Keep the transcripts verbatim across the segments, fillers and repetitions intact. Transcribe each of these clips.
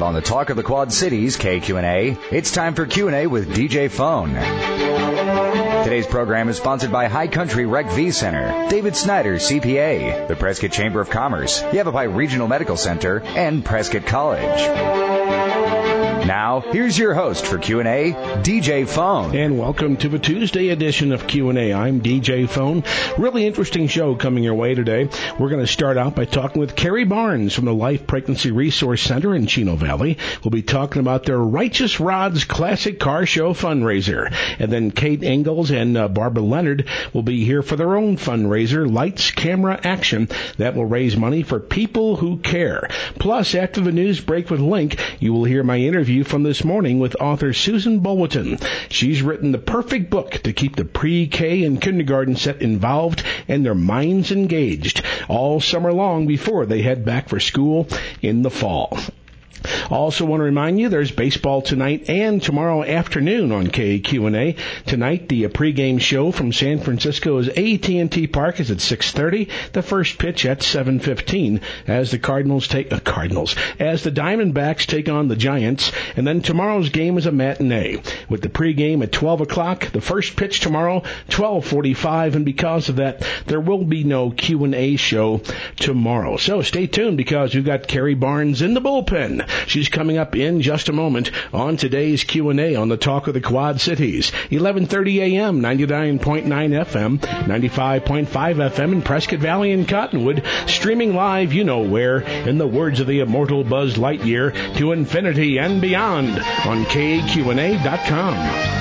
live on the Talk of the Quad Cities, K Q and A. It's time for Q and A with D J Phone. Today's program is sponsored by High Country Rec V Center, David Snyder, C P A, the Prescott Chamber of Commerce, Yavapai Regional Medical Center, and Prescott College. Now, here's your host for Q and A, D J Phone. And welcome to the Tuesday edition of Q and A. I'm D J Phone. Really interesting show coming your way today. We're going to start out by talking with Carrie Barnes from the Life Pregnancy Resource Center in Chino Valley. We'll be talking about their Righteous Rods Classic Car Show fundraiser. And then Kate Ingalls and uh, Barbara Leonard will be here for their own fundraiser, Lights, Camera, Action, that will raise money for people who care. Plus, after the news break with Link, you will hear my interview from this morning with author Susan Bulletin. She's written the perfect book to keep the pre-K and kindergarten set involved and their minds engaged all summer long before they head back for school in the fall. Also want to remind you there's baseball tonight and tomorrow afternoon on K Q and A. Tonight, the pregame show from San Francisco's A T and T Park is at six thirty. The first pitch at seven fifteen as the Cardinals take uh, Cardinals as the Diamondbacks take on the Giants. And then tomorrow's game is a matinee with the pregame at twelve o'clock. The first pitch tomorrow, twelve forty-five, and because of that, there will be no Q and A show tomorrow. So stay tuned because we've got Carrie Barnes in the bullpen. She's coming up in just a moment on today's Q and A on the Talk of the Quad Cities. eleven thirty a.m., ninety-nine point nine F M, ninety-five point five F M in Prescott Valley and Cottonwood. Streaming live, you know where, in the words of the immortal Buzz Lightyear, to infinity and beyond on K Q and A dot com.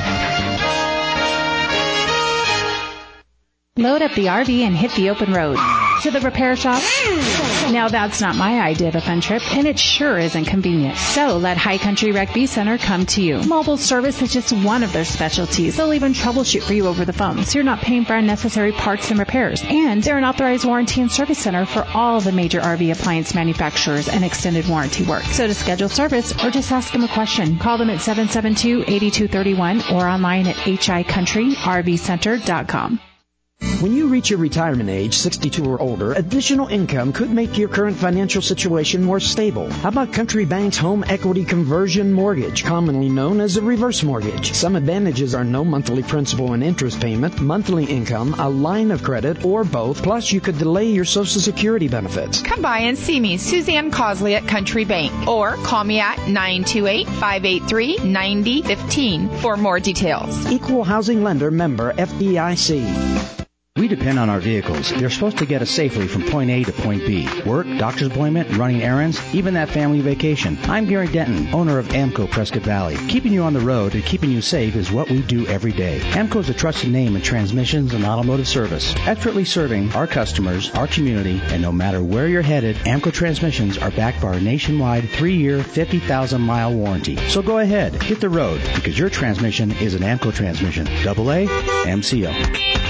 Load up the R V and hit the open road. To the repair shop? Now that's not my idea of a fun trip, and it sure isn't convenient. So let High Country Rec V Center come to you. Mobile service is just one of their specialties. They'll even troubleshoot for you over the phone, so you're not paying for unnecessary parts and repairs. And they're an authorized warranty and service center for all the major R V appliance manufacturers and extended warranty work. So to schedule service or just ask them a question, call them at seven seven two, eight two three one or online at h i country r v center dot com. When you reach your retirement age, sixty-two or older, additional income could make your current financial situation more stable. How about Country Bank's Home Equity Conversion Mortgage, commonly known as a reverse mortgage? Some advantages are no monthly principal and interest payment, monthly income, a line of credit, or both. Plus, you could delay your Social Security benefits. Come by and see me, Suzanne Cosley at Country Bank, or call me at nine two eight, five eight three, nine zero one five for more details. Equal Housing Lender, member F D I C. We depend on our vehicles. They're supposed to get us safely from point A to point B. Work, doctor's appointment, running errands, even that family vacation. I'm Gary Denton, owner of AMCO Prescott Valley. Keeping you on the road and keeping you safe is what we do every day. AMCO is a trusted name in transmissions and automotive service, expertly serving our customers, our community, and no matter where you're headed, AMCO transmissions are backed by our nationwide three-year, fifty thousand mile warranty. So go ahead, hit the road, because your transmission is an AMCO transmission. Double A, M C O.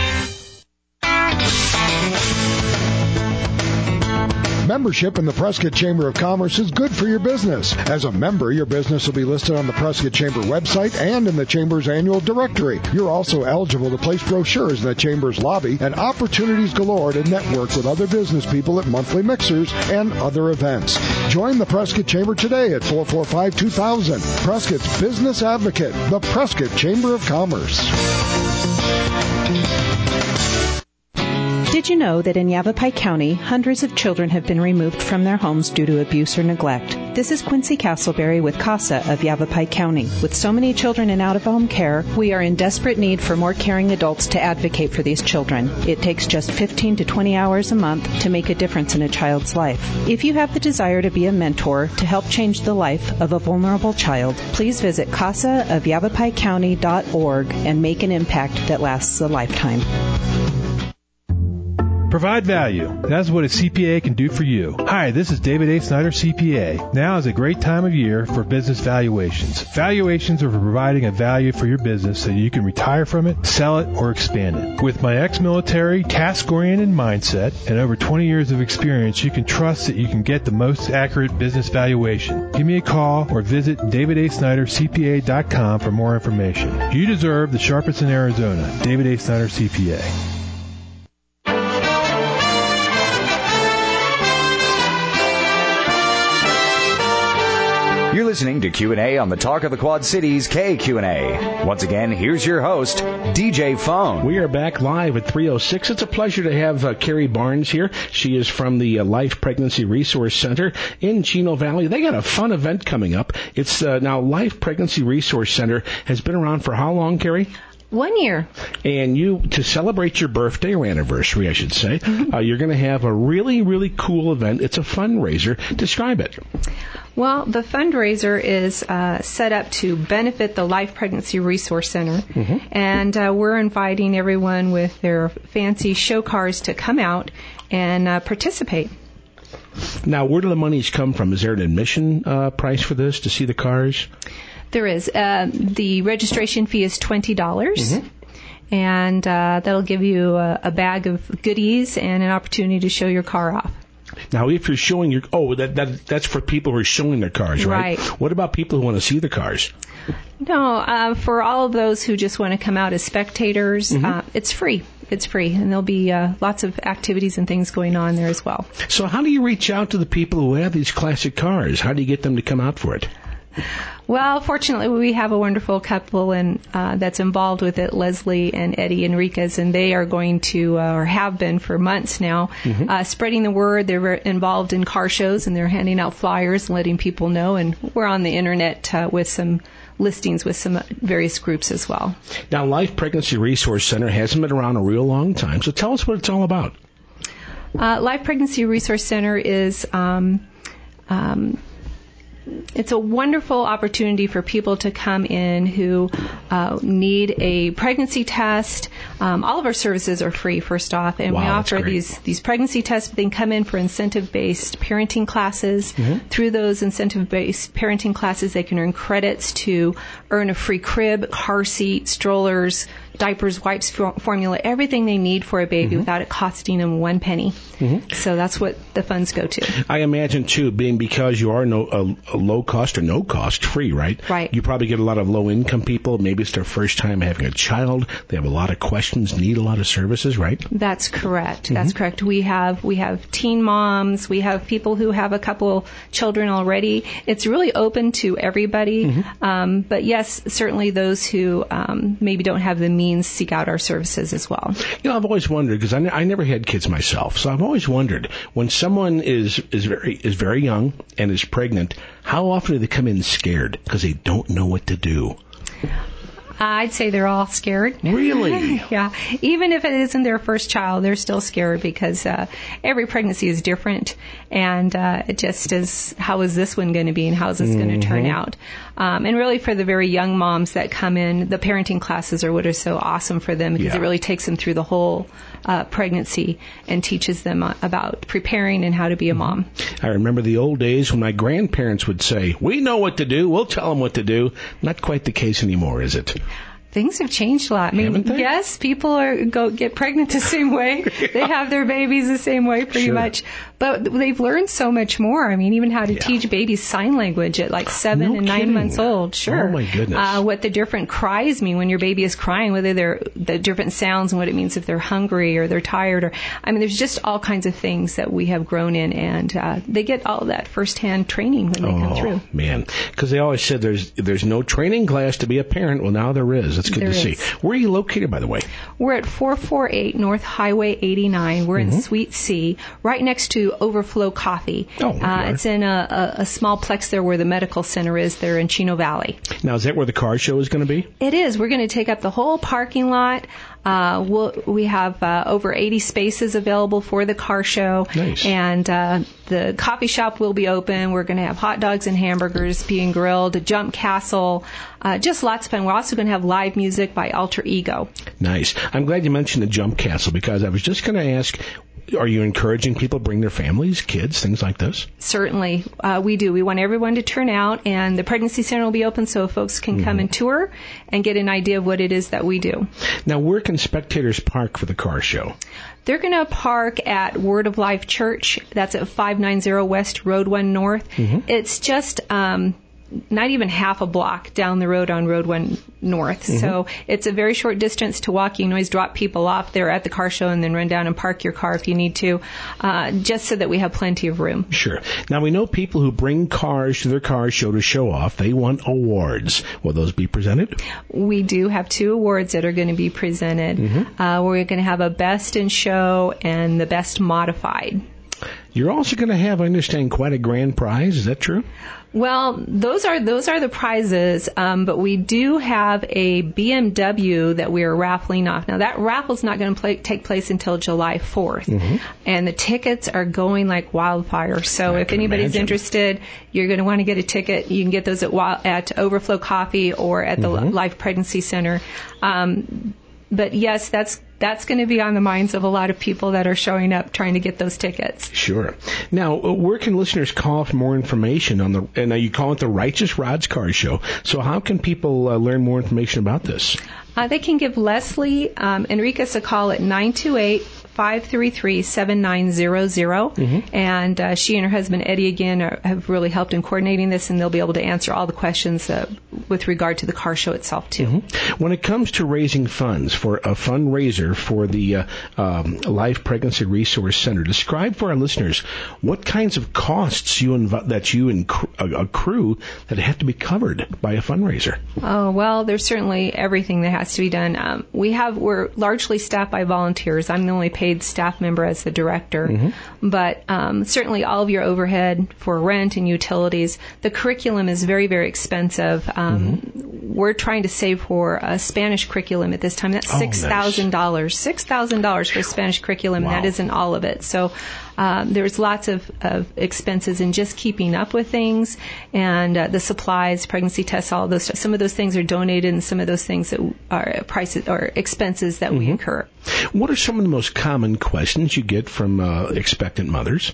Membership in the Prescott Chamber of Commerce is good for your business. As a member, your business will be listed on the Prescott Chamber website and in the Chamber's annual directory. You're also eligible to place brochures in the Chamber's lobby and opportunities galore to network with other business people at monthly mixers and other events. Join the Prescott Chamber today at four four five, two thousand. Prescott's Business Advocate, the Prescott Chamber of Commerce. Did you know that in Yavapai County, hundreds of children have been removed from their homes due to abuse or neglect? This is Quincy Castleberry with CASA of Yavapai County. With so many children in out-of-home care, we are in desperate need for more caring adults to advocate for these children. It takes just fifteen to twenty hours a month to make a difference in a child's life. If you have the desire to be a mentor to help change the life of a vulnerable child, please visit casa of yavapai county dot org and make an impact that lasts a lifetime. Provide value. That's what a C P A can do for you. Hi, this is David A. Snyder, C P A. Now is a great time of year for business valuations. Valuations are for providing a value for your business so you can retire from it, sell it, or expand it. With my ex-military, task-oriented mindset and over twenty years of experience, you can trust that you can get the most accurate business valuation. Give me a call or visit david a snyder c p a dot com for more information. You deserve the sharpest in Arizona. David A. Snyder, C P A. You're listening to Q and A on the Talk of the Quad Cities K Q and A. Once again, here's your host, D J Phone. We are back live at three oh six. It's a pleasure to have uh, Carrie Barnes here. She is from the uh, Life Pregnancy Resource Center in Chino Valley. They got a fun event coming up. It's uh, now Life Pregnancy Resource Center has been around for how long, Carrie? One year. And you, to celebrate your birthday or anniversary, I should say, mm-hmm. uh, you're going to have a really, really cool event. It's a fundraiser. Describe it. Well, the fundraiser is uh, set up to benefit the Life Pregnancy Resource Center, mm-hmm. and uh, we're inviting everyone with their fancy show cars to come out and uh, participate. Now, where do the monies come from? Is there an admission uh, price for this to see the cars? There is. Uh, the registration fee is twenty dollars, mm-hmm. and uh, that'll give you a, a bag of goodies and an opportunity to show your car off. Now, if you're showing your... Oh, that, that that's for people who are showing their cars, right? Right. What about people who want to see the cars? No, uh, for all of those who just want to come out as spectators, mm-hmm. uh, it's free. It's free, and there'll be uh, lots of activities and things going on there as well. So how do you reach out to the people who have these classic cars? How do you get them to come out for it? Well, fortunately, we have a wonderful couple and uh, that's involved with it, Leslie and Eddie Enriquez, and they are going to, uh, or have been for months now, mm-hmm. uh, spreading the word. They're involved in car shows, and they're handing out flyers and letting people know, and we're on the Internet uh, with some listings with some various groups as well. Now, Life Pregnancy Resource Center hasn't been around a real long time, so tell us what it's all about. Uh, Life Pregnancy Resource Center is... Um, um, It's a wonderful opportunity for people to come in who uh, need a pregnancy test. Um, all of our services are free, first off, and wow, we offer these these pregnancy tests. They can come in for incentive-based parenting classes. Mm-hmm. Through those incentive-based parenting classes, they can earn credits to earn a free crib, car seat, strollers, diapers, wipes, for- formula, everything they need for a baby mm-hmm. without it costing them one penny. Mm-hmm. So that's what the funds go to. I imagine, too, being because you are no a, a low cost or no cost free, right? Right. You probably get a lot of low income people. Maybe it's their first time having a child. They have a lot of questions, need a lot of services, right? That's correct. Mm-hmm. That's correct. We have we have teen moms. We have people who have a couple children already. It's really open to everybody. Mm-hmm. Um, but yes, certainly those who um, maybe don't have the means seek out our services as well. You know, I've always wondered, because I, ne- I never had kids myself, so I've always wondered, when someone is, is very is very young and is pregnant, how often do they come in scared because they don't know what to do? I'd say they're all scared. Really? Yeah. Even if it isn't their first child, they're still scared because uh, every pregnancy is different. And uh, it just is, how is this one going to be and how is this mm-hmm. going to turn out? Um, and really for the very young moms that come in, the parenting classes are what are so awesome for them because yeah. it really takes them through the whole uh, pregnancy and teaches them about preparing and how to be a mom. I remember the old days when my grandparents would say, we know what to do, we'll tell them what to do. Not quite the case anymore, is it? Things have changed a lot. I mean, yes, people are go get pregnant the same way. yeah. They have their babies the same way, pretty sure. much. But they've learned so much more. I mean, even how to yeah. teach babies sign language at like seven no and nine kidding. months old. Sure. Oh my goodness. Uh, what the different cries mean when your baby is crying, whether they're the different sounds and what it means if they're hungry or they're tired. Or I mean, there's just all kinds of things that we have grown in, and uh, they get all that firsthand training when they oh, come through. Oh man, because they always said there's there's no training class to be a parent. Well, now there is. That's good there to is. see. Where are you located, by the way? We're at four forty-eight North Highway eighty-nine. We're mm-hmm. in Suite C, right next to Overflow Coffee. Oh, uh, it's in a, a, a small plex there where the medical center is there in Chino Valley. Now, is that where the car show is going to be? It is. We're going to take up the whole parking lot. Uh, we'll, we have uh, over eighty spaces available for the car show. Nice. And uh, the coffee shop will be open. We're going to have hot dogs and hamburgers being grilled, a jump castle, uh, just lots of fun. We're also going to have live music by Alter Ego. Nice. I'm glad you mentioned the jump castle because I was just going to ask, are you encouraging people to bring their families, kids, things like this? Certainly. Uh, we do. We want everyone to turn out, and the pregnancy center will be open so folks can mm-hmm. come and tour and get an idea of what it is that we do. Now, where can spectators park for the car show? They're going to park at Word of Life Church. That's at five ninety West Road one North. Mm-hmm. It's just... Um, not even half a block down the road on Road one North. Mm-hmm. So it's a very short distance to walk. You can always drop people off there at the car show and then run down and park your car if you need to, uh, just so that we have plenty of room. Sure. Now, we know people who bring cars to their car show to show off. They want awards. Will those be presented? We do have two awards that are going to be presented. Mm-hmm. Uh, we're going to have a Best in Show and the Best Modified. You're also going to have, I understand, quite a grand prize. Is that true? Well, those are those are the prizes, um, but we do have a B M W that we are raffling off. Now, that raffle's not going to play, take place until July fourth, mm-hmm. and the tickets are going like wildfire. So I if anybody's imagine. interested, you're going to want to get a ticket. You can get those at at Overflow Coffee or at the mm-hmm. Life Pregnancy Center. Um, but yes, that's that's going to be on the minds of a lot of people that are showing up trying to get those tickets. Sure. Now, where can listeners call for more information on the? And now you call it the Righteous Rods Car Show. So how can people uh, learn more information about this? Uh, they can give Leslie um, Enriquez a call at nine two eight, five three three, seven nine zero zero. Mm-hmm. And uh, she and her husband, Eddie, again, are, have really helped in coordinating this, and they'll be able to answer all the questions uh, with regard to the car show itself, too. Mm-hmm. When it comes to raising funds for a fundraiser for the uh, um, Life Pregnancy Resource Center, describe for our listeners what kinds of costs you inv- that you inc- accrue that have to be covered by a fundraiser. Oh, well, there's certainly everything that has to be done. Um, we have, we're largely staffed by volunteers. I'm the only paid staff member as the director, mm-hmm. but um, certainly all of your overhead for rent and utilities. The curriculum is very, very expensive. Um, mm-hmm. We're trying to save for a Spanish curriculum at this time. That's six thousand dollars. Oh, nice. six thousand dollars for a Spanish curriculum, wow. And that isn't all of it. So um, there's lots of, of expenses in just keeping up with things, and uh, the supplies, pregnancy tests, all those. Some of those things are donated, and some of those things that are prices or expenses that mm-hmm. we incur. What are some of the most common questions you get from uh, expectant mothers?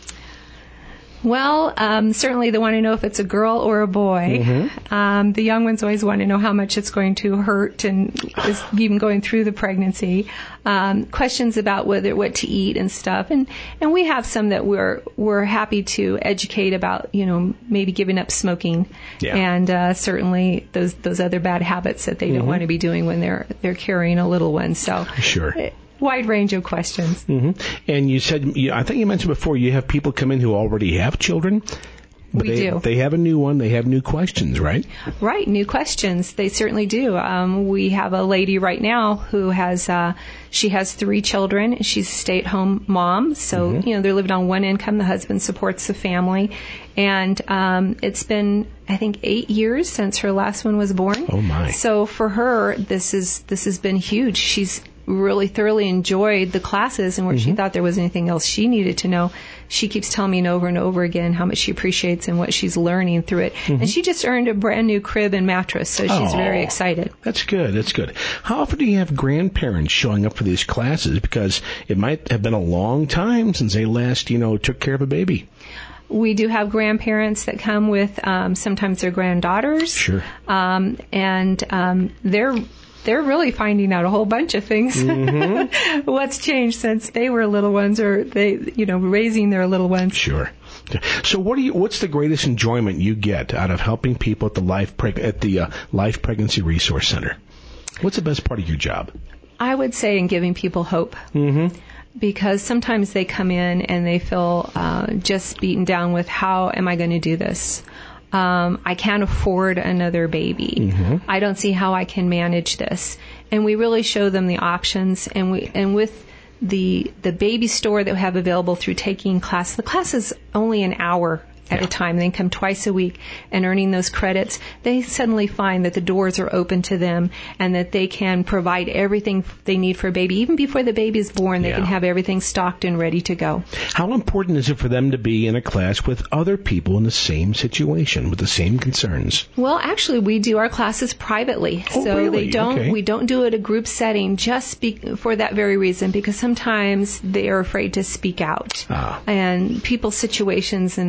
Well, um, certainly they want to know if it's a girl or a boy. Mm-hmm. Um, the young ones always want to know how much it's going to hurt, and is even going through the pregnancy. Um, questions about whether what to eat and stuff, and and we have some that we're we're happy to educate about. You know, maybe giving up smoking, yeah. and uh, certainly those those other bad habits that they mm-hmm. don't want to be doing when they're they're carrying a little one. So sure. Wide range of questions. Mm-hmm. And you said, I think you mentioned before, you have people come in who already have children. We they, do. They have a new one. They have new questions, right? Right, new questions. They certainly do. Um, we have a lady right now who has, uh, she has three children. She's a stay-at-home mom. So, mm-hmm. you know, they're living on one income. The husband supports the family. And um, it's been, I think, eight years since her last one was born. Oh, my. So for her, this is this has been huge. She's really thoroughly enjoyed the classes, and where mm-hmm. she thought there was anything else she needed to know, she keeps telling me over and over again how much she appreciates and what she's learning through it. Mm-hmm. And she just earned a brand new crib and mattress, so she's oh, very excited. That's good. That's good. How often do you have grandparents showing up for these classes? Because it might have been a long time since they last, you know, took care of a baby. We do have grandparents that come with um, sometimes their granddaughters. Sure. Um, and um, they're they're really finding out a whole bunch of things. Mm-hmm. What's changed since they were little ones, or they, you know, raising their little ones. Sure. So, what do you? What's the greatest enjoyment you get out of helping people at the Life Preg- at the uh, Life Pregnancy Resource Center? What's the best part of your job? I would say in giving people hope. Mm-hmm. Because sometimes they come in and they feel uh, just beaten down with, how am I going to do this? Um, I can't afford another baby. Mm-hmm. I don't see how I can manage this. And we really show them the options. And we and with the the baby store that we have available through taking class, the class is only an hour at yeah. a time. They come twice a week, and earning those credits, they suddenly find that the doors are open to them and that they can provide everything they need for a baby. Even before the baby is born, they yeah. can have everything stocked and ready to go. How important is it for them to be in a class with other people in the same situation, with the same concerns? Well, actually, we do our classes privately. Oh, so really? they don't Okay. we don't do it a group setting just be, for that very reason, because sometimes they are afraid to speak out. Ah. And people's situations and their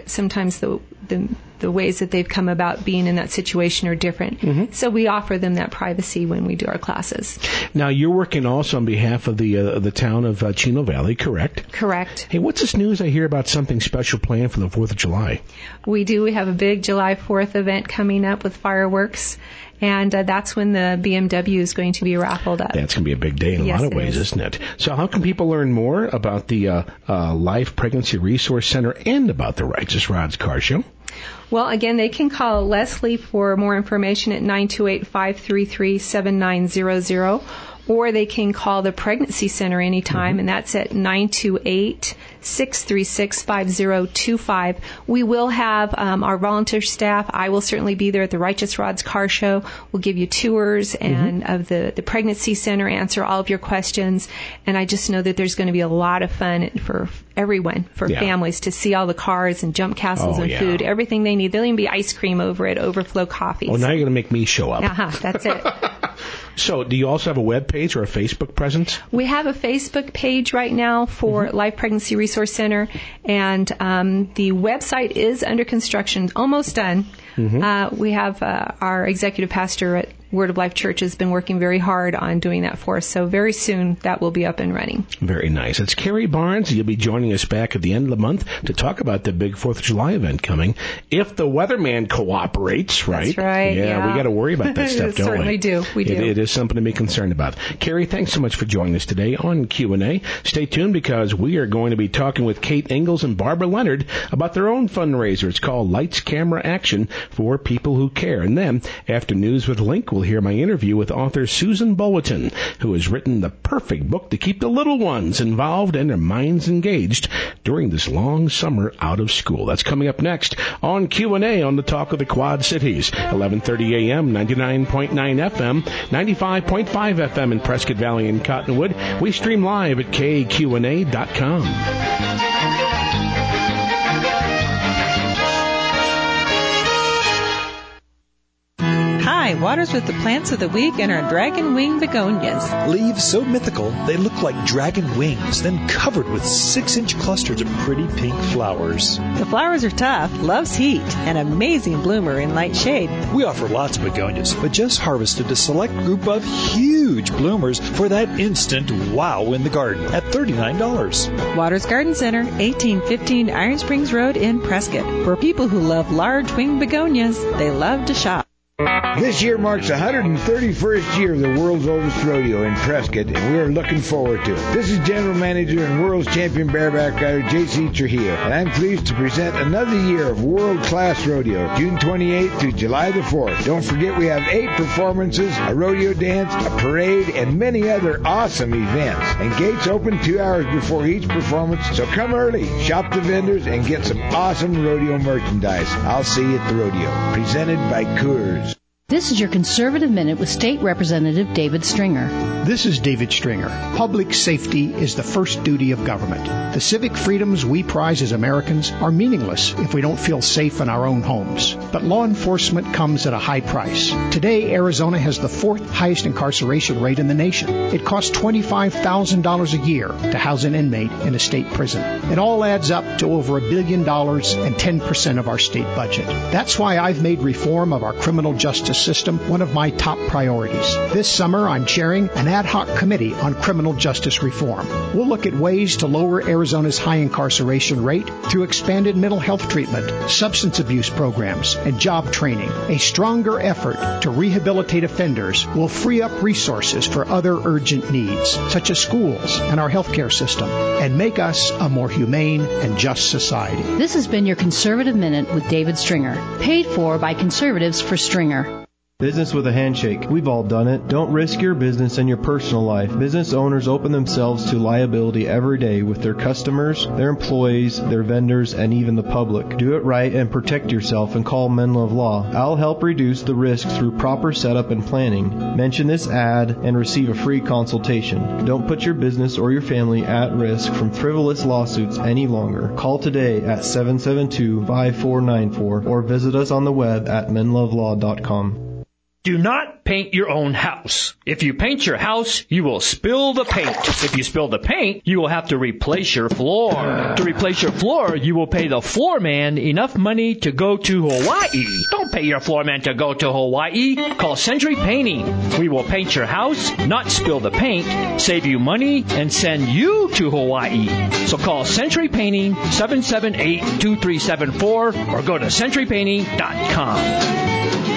sometimes the the the ways that they've come about being in that situation are different. Mm-hmm. So we offer them that privacy when we do our classes. Now, you're working also on behalf of the uh, the town of uh, Chino Valley, correct? Correct. Hey, what's this news I hear about something special planned for the fourth of July? We do. We have a big July fourth event coming up with fireworks. And uh, that's when the B M W is going to be raffled up. That's going to be a big day in a yes, lot of ways, is. isn't it? So how can people learn more about the uh, uh, Life Pregnancy Resource Center and about the Righteous Rods Car Show? Well, again, they can call Leslie for more information at nine two eight, five three three, seven nine zero zero, or they can call the Pregnancy Center anytime, mm-hmm. and that's at nine two eight, six three six, five zero two five. We will have um, our volunteer staff. I will certainly be there at the Righteous Rods Car Show. We'll give you tours and mm-hmm. of the, the Pregnancy Center, answer all of your questions, and I just know that there's going to be a lot of fun for everyone, for yeah. families, to see all the cars and jump castles oh, and yeah. food, everything they need. There'll even be ice cream over at Overflow Coffee. Oh, now you're going to make me show up. Uh-huh, that's it. So, do you also have a web page or a Facebook presence? We have a Facebook page right now for mm-hmm. Life Pregnancy Resource Center, and um, the website is under construction, almost done. Mm-hmm. Uh, we have uh, our executive pastor at Word of Life Church has been working very hard on doing that for us. So very soon that will be up and running. Very nice. It's Carrie Barnes. You'll be joining us back at the end of the month to talk about the big fourth of July event coming. If the weatherman cooperates, right? That's right. Yeah, yeah. we got to worry about that stuff, don't we? Certainly do. We do. It, it is something to be concerned about. Carrie, thanks so much for joining us today on Q and A. Stay tuned because we are going to be talking with Kate Ingalls and Barbara Leonard about their own fundraiser. It's called Lights, Camera, Action for People Who Care. And then, after News with Link, we'll hear my interview with author Susan Bulletin, who has written the perfect book to keep the little ones involved and their minds engaged during this long summer out of school. That's coming up next on Q and A on the Talk of the Quad Cities, eleven thirty a.m., ninety-nine point nine F M, ninety-five point five F M in Prescott Valley and Cottonwood. We stream live at K Q N A dot com. Hi, Waters with the plants of the week and our dragon wing begonias. Leaves so mythical, they look like dragon wings, then covered with six-inch clusters of pretty pink flowers. The flowers are tough, loves heat, an amazing bloomer in light shade. We offer lots of begonias, but just harvested a select group of huge bloomers for that instant wow in the garden at thirty-nine dollars. Waters Garden Center, eighteen fifteen Iron Springs Road in Prescott. For people who love large wing begonias, they love to shop. This year marks the one hundred thirty-first year of the world's oldest rodeo in Prescott, and we are looking forward to it. This is General Manager and World's Champion Bareback Rider J C Trujillo, and I'm pleased to present another year of world-class rodeo, June twenty-eighth through July the fourth. Don't forget we have eight performances, a rodeo dance, a parade, and many other awesome events. And gates open two hours before each performance, so come early, shop the vendors, and get some awesome rodeo merchandise. I'll see you at the rodeo. Presented by Coors. This is your Conservative Minute with State Representative David Stringer. This is David Stringer. Public safety is the first duty of government. The civic freedoms we prize as Americans are meaningless if we don't feel safe in our own homes. But law enforcement comes at a high price. Today, Arizona has the fourth highest incarceration rate in the nation. It costs twenty-five thousand dollars a year to house an inmate in a state prison. It all adds up to over a billion dollars and ten percent of our state budget. That's why I've made reform of our criminal justice system one of my top priorities. This summer, I'm chairing an ad hoc committee on criminal justice reform. We'll look at ways to lower Arizona's high incarceration rate through expanded mental health treatment, substance abuse programs, and job training. A stronger effort to rehabilitate offenders will free up resources for other urgent needs, such as schools and our healthcare system, and make us a more humane and just society. This has been your Conservative Minute with David Stringer, paid for by Conservatives for Stringer. Business with a handshake. We've all done it. Don't risk your business and your personal life. Business owners open themselves to liability every day with their customers, their employees, their vendors, and even the public. Do it right and protect yourself and call Menlove Law. I'll help reduce the risk through proper setup and planning. Mention this ad and receive a free consultation. Don't put your business or your family at risk from frivolous lawsuits any longer. Call today at seven seven two, five four nine four or visit us on the web at menlove law dot com. Do not paint your own house. If you paint your house, you will spill the paint. If you spill the paint, you will have to replace your floor. To replace your floor, you will pay the floor man enough money to go to Hawaii. Don't pay your floor man to go to Hawaii. Call Century Painting. We will paint your house, not spill the paint, save you money, and send you to Hawaii. So call Century Painting, seven seven eight, two three seven four, or go to century painting dot com.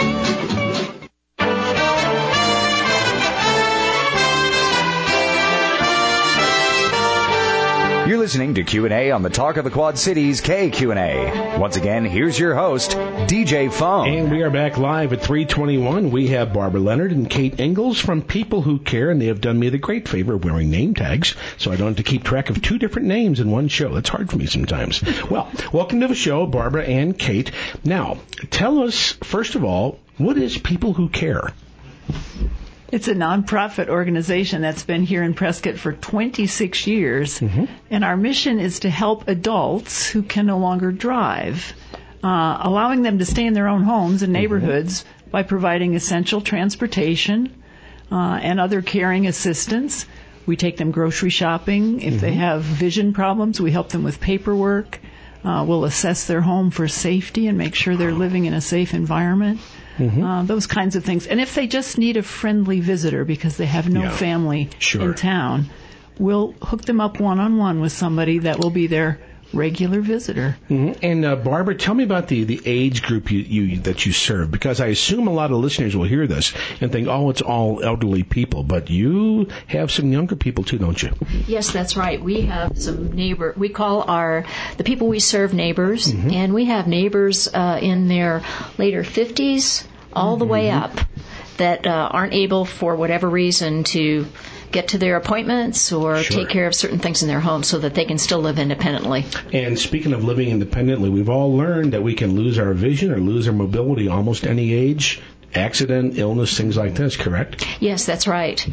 You're listening to Q and A on the Talk of the Quad Cities K Q and A. Once again, here's your host, D J Phone. And we are back live at three twenty-one. We have Barbara Leonard and Kate Ingalls from People Who Care, and they have done me the great favor of wearing name tags, so I don't have to keep track of two different names in one show. That's hard for me sometimes. Well, welcome to the show, Barbara and Kate. Now, tell us, first of all, what is People Who Care? It's a nonprofit organization that's been here in Prescott for twenty-six years, mm-hmm. and our mission is to help adults who can no longer drive, uh, allowing them to stay in their own homes and neighborhoods mm-hmm. by providing essential transportation uh, and other caring assistance. We take them grocery shopping. If mm-hmm. they have vision problems, we help them with paperwork. Uh, we'll assess their home for safety and make sure they're living in a safe environment. Mm-hmm. Uh, those kinds of things. And if they just need a friendly visitor because they have no yeah, family sure. in town, we'll hook them up one-on-one with somebody that will be their regular visitor. Mm-hmm. And uh, Barbara, tell me about the, the age group you, you that you serve, because I assume a lot of listeners will hear this and think, oh, it's all elderly people, but you have some younger people too, don't you? Yes, that's right. We have some neighbor, we call our, the people we serve neighbors, mm-hmm. and we have neighbors uh, in their later fifties all mm-hmm. the way up that uh, aren't able for whatever reason to get to their appointments or sure. take care of certain things in their home so that they can still live independently. And speaking of living independently, we've all learned that we can lose our vision or lose our mobility almost any age. Accident, illness, things like this, correct? Yes, that's right.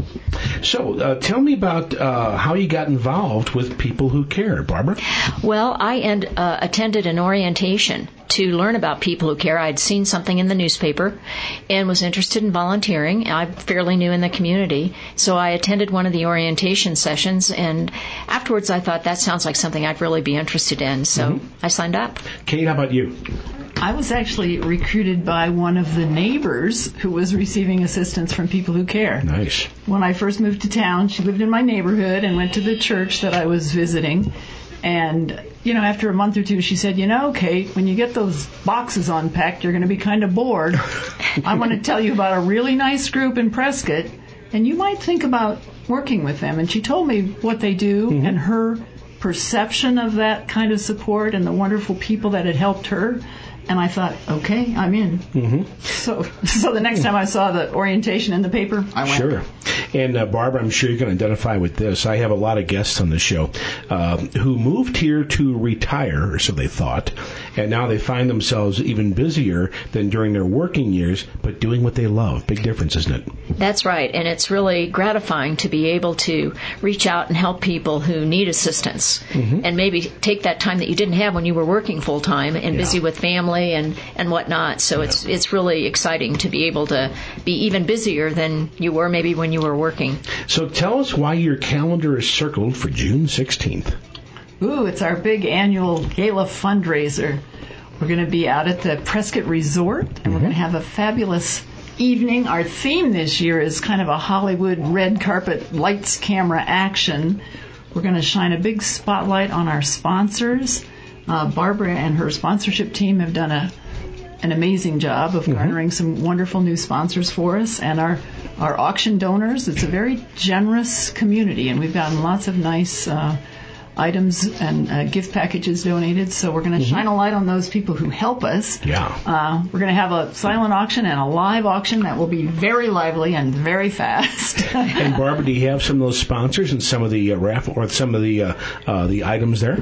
So uh, tell me about uh, how you got involved with People Who Care, Barbara. Well, I end, uh, attended an orientation to learn about People Who Care. I'd seen something in the newspaper and was interested in volunteering. I'm fairly new in the community, so I attended one of the orientation sessions, and afterwards I thought that sounds like something I'd really be interested in, so mm-hmm. I signed up. Kate, how about you? I was actually recruited by one of the neighbors who was receiving assistance from People Who Care. Nice. When I first moved to town, she lived in my neighborhood and went to the church that I was visiting. And, you know, after a month or two, she said, you know, Kate, when you get those boxes unpacked, you're going to be kind of bored. I want to tell you about a really nice group in Prescott, and you might think about working with them. And she told me what they do mm-hmm. and her perception of that kind of support and the wonderful people that had helped her. And I thought, okay, I'm in. Mm-hmm. So so the next time I saw the orientation in the paper, I went. Sure. And uh, Barbara, I'm sure you can identify with this. I have a lot of guests on the show uh, who moved here to retire, or so they thought, and now they find themselves even busier than during their working years, but doing what they love. Big difference, isn't it? That's right. And it's really gratifying to be able to reach out and help people who need assistance mm-hmm. and maybe take that time that you didn't have when you were working full time and yeah. busy with family and, and whatnot. So yeah. it's it's really exciting to be able to be even busier than you were maybe when you were working. So tell us why your calendar is circled for June sixteenth. Ooh, it's our big annual gala fundraiser. We're going to be out at the Prescott Resort, and mm-hmm. we're going to have a fabulous evening. Our theme this year is kind of a Hollywood red carpet lights, camera, action. We're going to shine a big spotlight on our sponsors. Uh, Barbara and her sponsorship team have done a an amazing job of garnering mm-hmm. some wonderful new sponsors for us, and our our auction donors. It's a very generous community, and we've gotten lots of nice uh, items and uh, gift packages donated. So we're going to mm-hmm. shine a light on those people who help us. Yeah. Uh, we're going to have a silent auction and a live auction that will be very lively and very fast. And Barbara, do you have some of those sponsors and some of the uh, raffle or some of the uh, uh, the items there?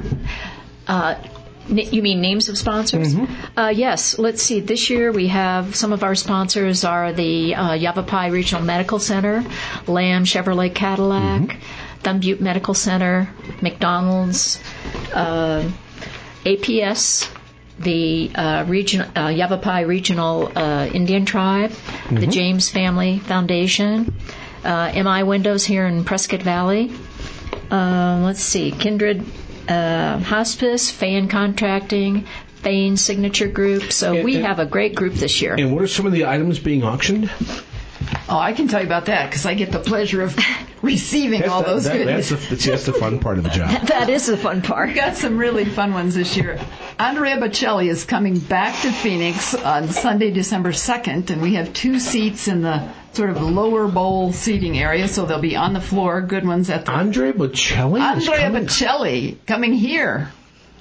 Uh, You mean names of sponsors? Mm-hmm. Uh, yes. Let's see. This year we have some of our sponsors are the uh, Yavapai Regional Medical Center, Lamb Chevrolet Cadillac, mm-hmm. Thumb Butte Medical Center, McDonald's, uh, A P S, the uh, region, uh, Yavapai Regional uh, Indian Tribe, mm-hmm. the James Family Foundation, uh, M I Windows here in Prescott Valley. Uh, let's see, Kindred uh, Hospice, Fain Contracting, Fain Signature Group. So and, we and, have a great group this year. And what are some of the items being auctioned? Oh, I can tell you about that because I get the pleasure of receiving that's all the, those that, goodies. That's the, that's the fun part of the job. That is the fun part. We've got some really fun ones this year. Andrea Bocelli is coming back to Phoenix on Sunday, December second, and we have two seats in the sort of lower bowl seating area, so they'll be on the floor. Good ones at the... Andrea Bocelli? Andrea coming... Bocelli coming here.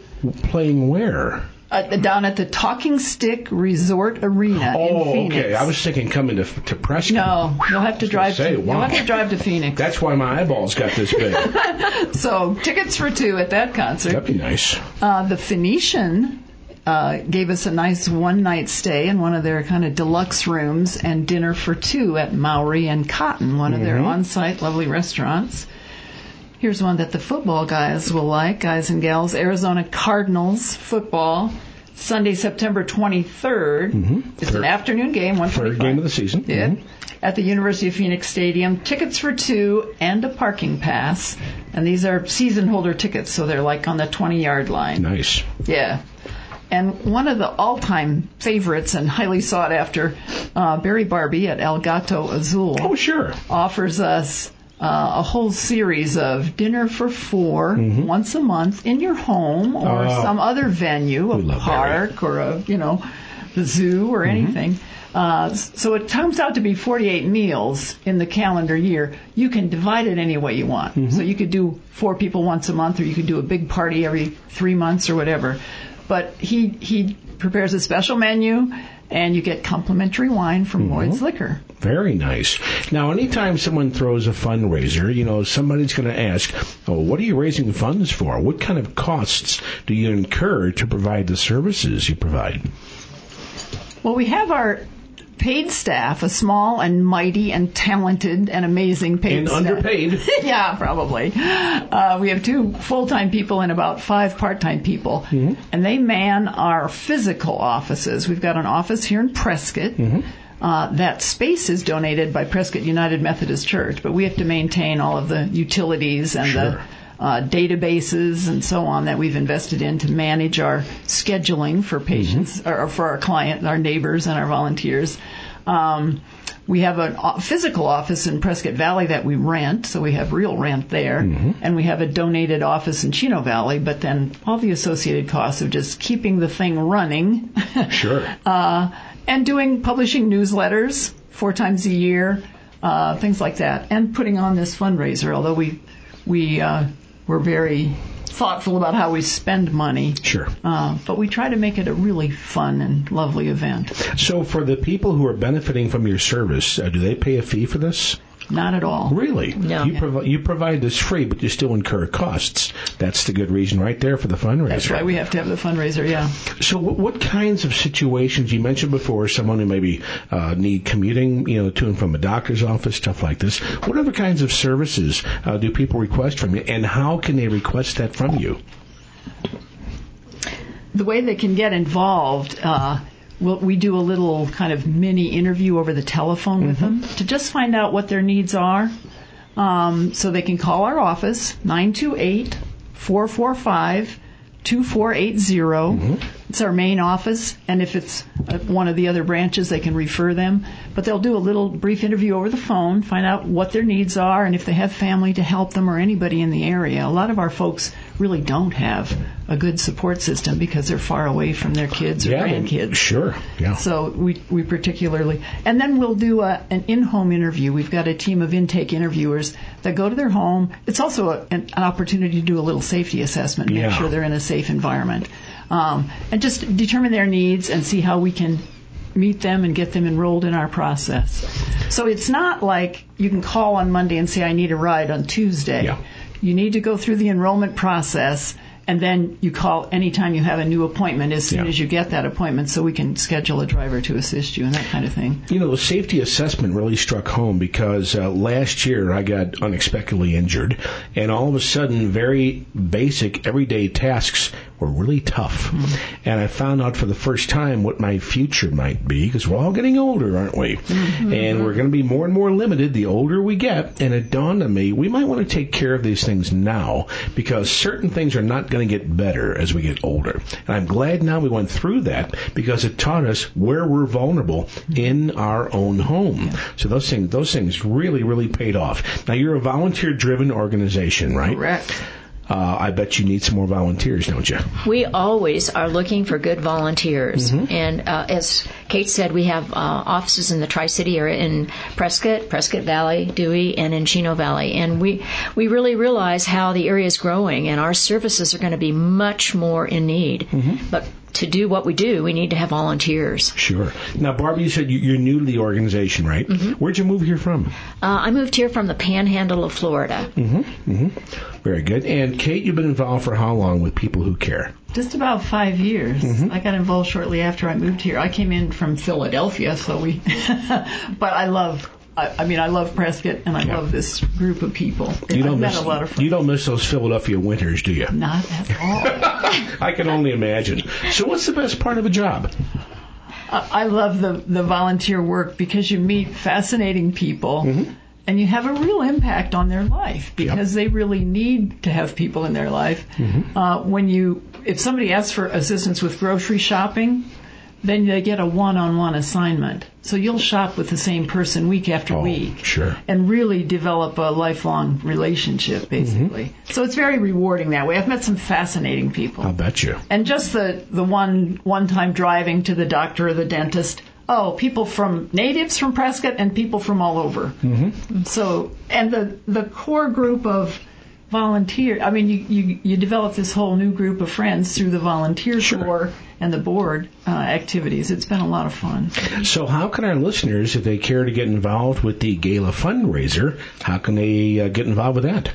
Playing where? Uh, down at the Talking Stick Resort Arena oh, in Phoenix. okay. I was thinking coming to to Prescott. No, you'll have to drive. Say, to, wow. You'll have to drive to Phoenix. That's why my eyeballs got this big. So tickets for two at that concert. That'd be nice. Uh, the Phoenician uh, gave us a nice one night stay in one of their kind of deluxe rooms and dinner for two at Maury and Cotton, one of mm-hmm. their on site lovely restaurants. Here's one that the football guys will like, guys and gals. Arizona Cardinals football, Sunday, September twenty-third. Mm-hmm. It's Third. an afternoon game, one twenty-five. Third game of the season. Yeah. Mm-hmm. At the University of Phoenix Stadium. Tickets for two and a parking pass. And these are season holder tickets, so they're like on the twenty-yard line. Nice. Yeah. And one of the all-time favorites and highly sought after, uh, Barry Barbie at El Gato Azul. Oh, sure. Offers us Uh, a whole series of dinner for four mm-hmm. once a month in your home or oh. some other venue, a park Barry. or a, you know, the zoo or mm-hmm. anything. Uh, so it comes out to be forty-eight meals in the calendar year. You can divide it any way you want. Mm-hmm. So you could do four people once a month, or you could do a big party every three months or whatever. But he he prepares a special menu, and you get complimentary wine from mm-hmm. Lloyd's Liquor. Very nice. Now, anytime someone throws a fundraiser, you know, somebody's going to ask, oh, what are you raising funds for? What kind of costs do you incur to provide the services you provide? Well, we have our paid staff, a small and mighty and talented and amazing paid and staff. And underpaid. Yeah, probably. Uh, we have two full-time people and about five part-time people. Mm-hmm. And they man our physical offices. We've got an office here in Prescott. Mm-hmm. Uh, that space is donated by Prescott United Methodist Church, but we have to maintain all of the utilities and sure. the uh, databases and so on that we've invested in to manage our scheduling for patients mm-hmm. or for our clients, our neighbors, and our volunteers. Um, we have a physical office in Prescott Valley that we rent, so we have real rent there, mm-hmm. and we have a donated office in Chino Valley, but then all the associated costs of just keeping the thing running. Sure. uh, and doing, publishing newsletters four times a year, uh, things like that, and putting on this fundraiser, although we, we, uh, we're very thoughtful about how we spend money. Sure. Uh, but we try to make it a really fun and lovely event. So for the people who are benefiting from your service, uh, do they pay a fee for this? Not at all. Really? No. You, provi- you provide this free, but you still incur costs. That's the good reason right there for the fundraiser. That's right. We have to have the fundraiser, yeah. So what, what kinds of situations, you mentioned before, someone who maybe uh, need commuting, you know, to and from a doctor's office, stuff like this. What other kinds of services uh, do people request from you, and how can they request that from you? The way they can get involved, uh, We'll, we do a little kind of mini interview over the telephone with mm-hmm. them to just find out what their needs are. Um, so they can call our office, nine two eight, four four five, two four eight zero. Mm-hmm. It's our main office, and if it's one of the other branches, they can refer them. But they'll do a little brief interview over the phone, find out what their needs are, and if they have family to help them or anybody in the area. A lot of our folks really don't have a good support system because they're far away from their kids or yeah, grandkids. Sure, yeah. So we we particularly, and then we'll do a, an in-home interview. We've got a team of intake interviewers that go to their home. It's also a, an, an opportunity to do a little safety assessment, make yeah. sure they're in a safe environment, um, and just determine their needs and see how we can meet them and get them enrolled in our process. So it's not like you can call on Monday and say, I need a ride on Tuesday. Yeah. You need to go through the enrollment process, and then you call anytime you have a new appointment as soon yeah. as you get that appointment so we can schedule a driver to assist you and that kind of thing. You know, the safety assessment really struck home because uh, last year I got unexpectedly injured, and all of a sudden very basic everyday tasks were really tough. Mm-hmm. And I found out for the first time what my future might be, because we're all getting older, aren't we? Mm-hmm. And we're going to be more and more limited the older we get. And it dawned on me, we might want to take care of these things now, because certain things are not going to get better as we get older. And I'm glad now we went through that, because it taught us where we're vulnerable in our own home. Yeah. So those things, those things really, really paid off. Now, you're a volunteer-driven organization, right? Correct. Uh, I bet you need some more volunteers, don't you? We always are looking for good volunteers. Mm-hmm. And uh, as Kate said, we have uh, offices in the Tri-City area in Prescott, Prescott Valley, Dewey, and in Chino Valley. And we, we really realize how the area is growing, and our services are going to be much more in need. Mm-hmm. But to do what we do, we need to have volunteers. Sure. Now, Barbie, you said you're new to the organization, right? Mm-hmm. Where'd you move here from? Uh, I moved here from the Panhandle of Florida. Mm-hmm. Mm-hmm. Very good. And Kate, you've been involved for how long with People Who Care? Just about five years. Mm-hmm. I got involved shortly after I moved here. I came in from Philadelphia, so we. But I love. I, I mean, I love Prescott, and I yeah. love this group of people. You don't I've miss, met a lot of friends. You don't miss those Philadelphia winters, do you? Not at all. I can only imagine. So, what's the best part of a job? Uh, I love the the volunteer work, because you meet fascinating people. Mm-hmm. And you have a real impact on their life, because yep. they really need to have people in their life. Mm-hmm. Uh, when you, if somebody asks for assistance with grocery shopping, then they get a one-on-one assignment. So you'll shop with the same person week after oh, week. Sure. And really develop a lifelong relationship, basically. Mm-hmm. So it's very rewarding that way. I've met some fascinating people. I'll bet you. And just the, the one, one-time driving to the doctor or the dentist. Oh, people from natives from Prescott and people from all over. Mm-hmm. So, and the, the core group of volunteer, I mean, you, you, you develop this whole new group of friends through the volunteer sure. corps and the board uh, activities. It's been a lot of fun. So how can our listeners, if they care to get involved with the Gala fundraiser, how can they uh, get involved with that?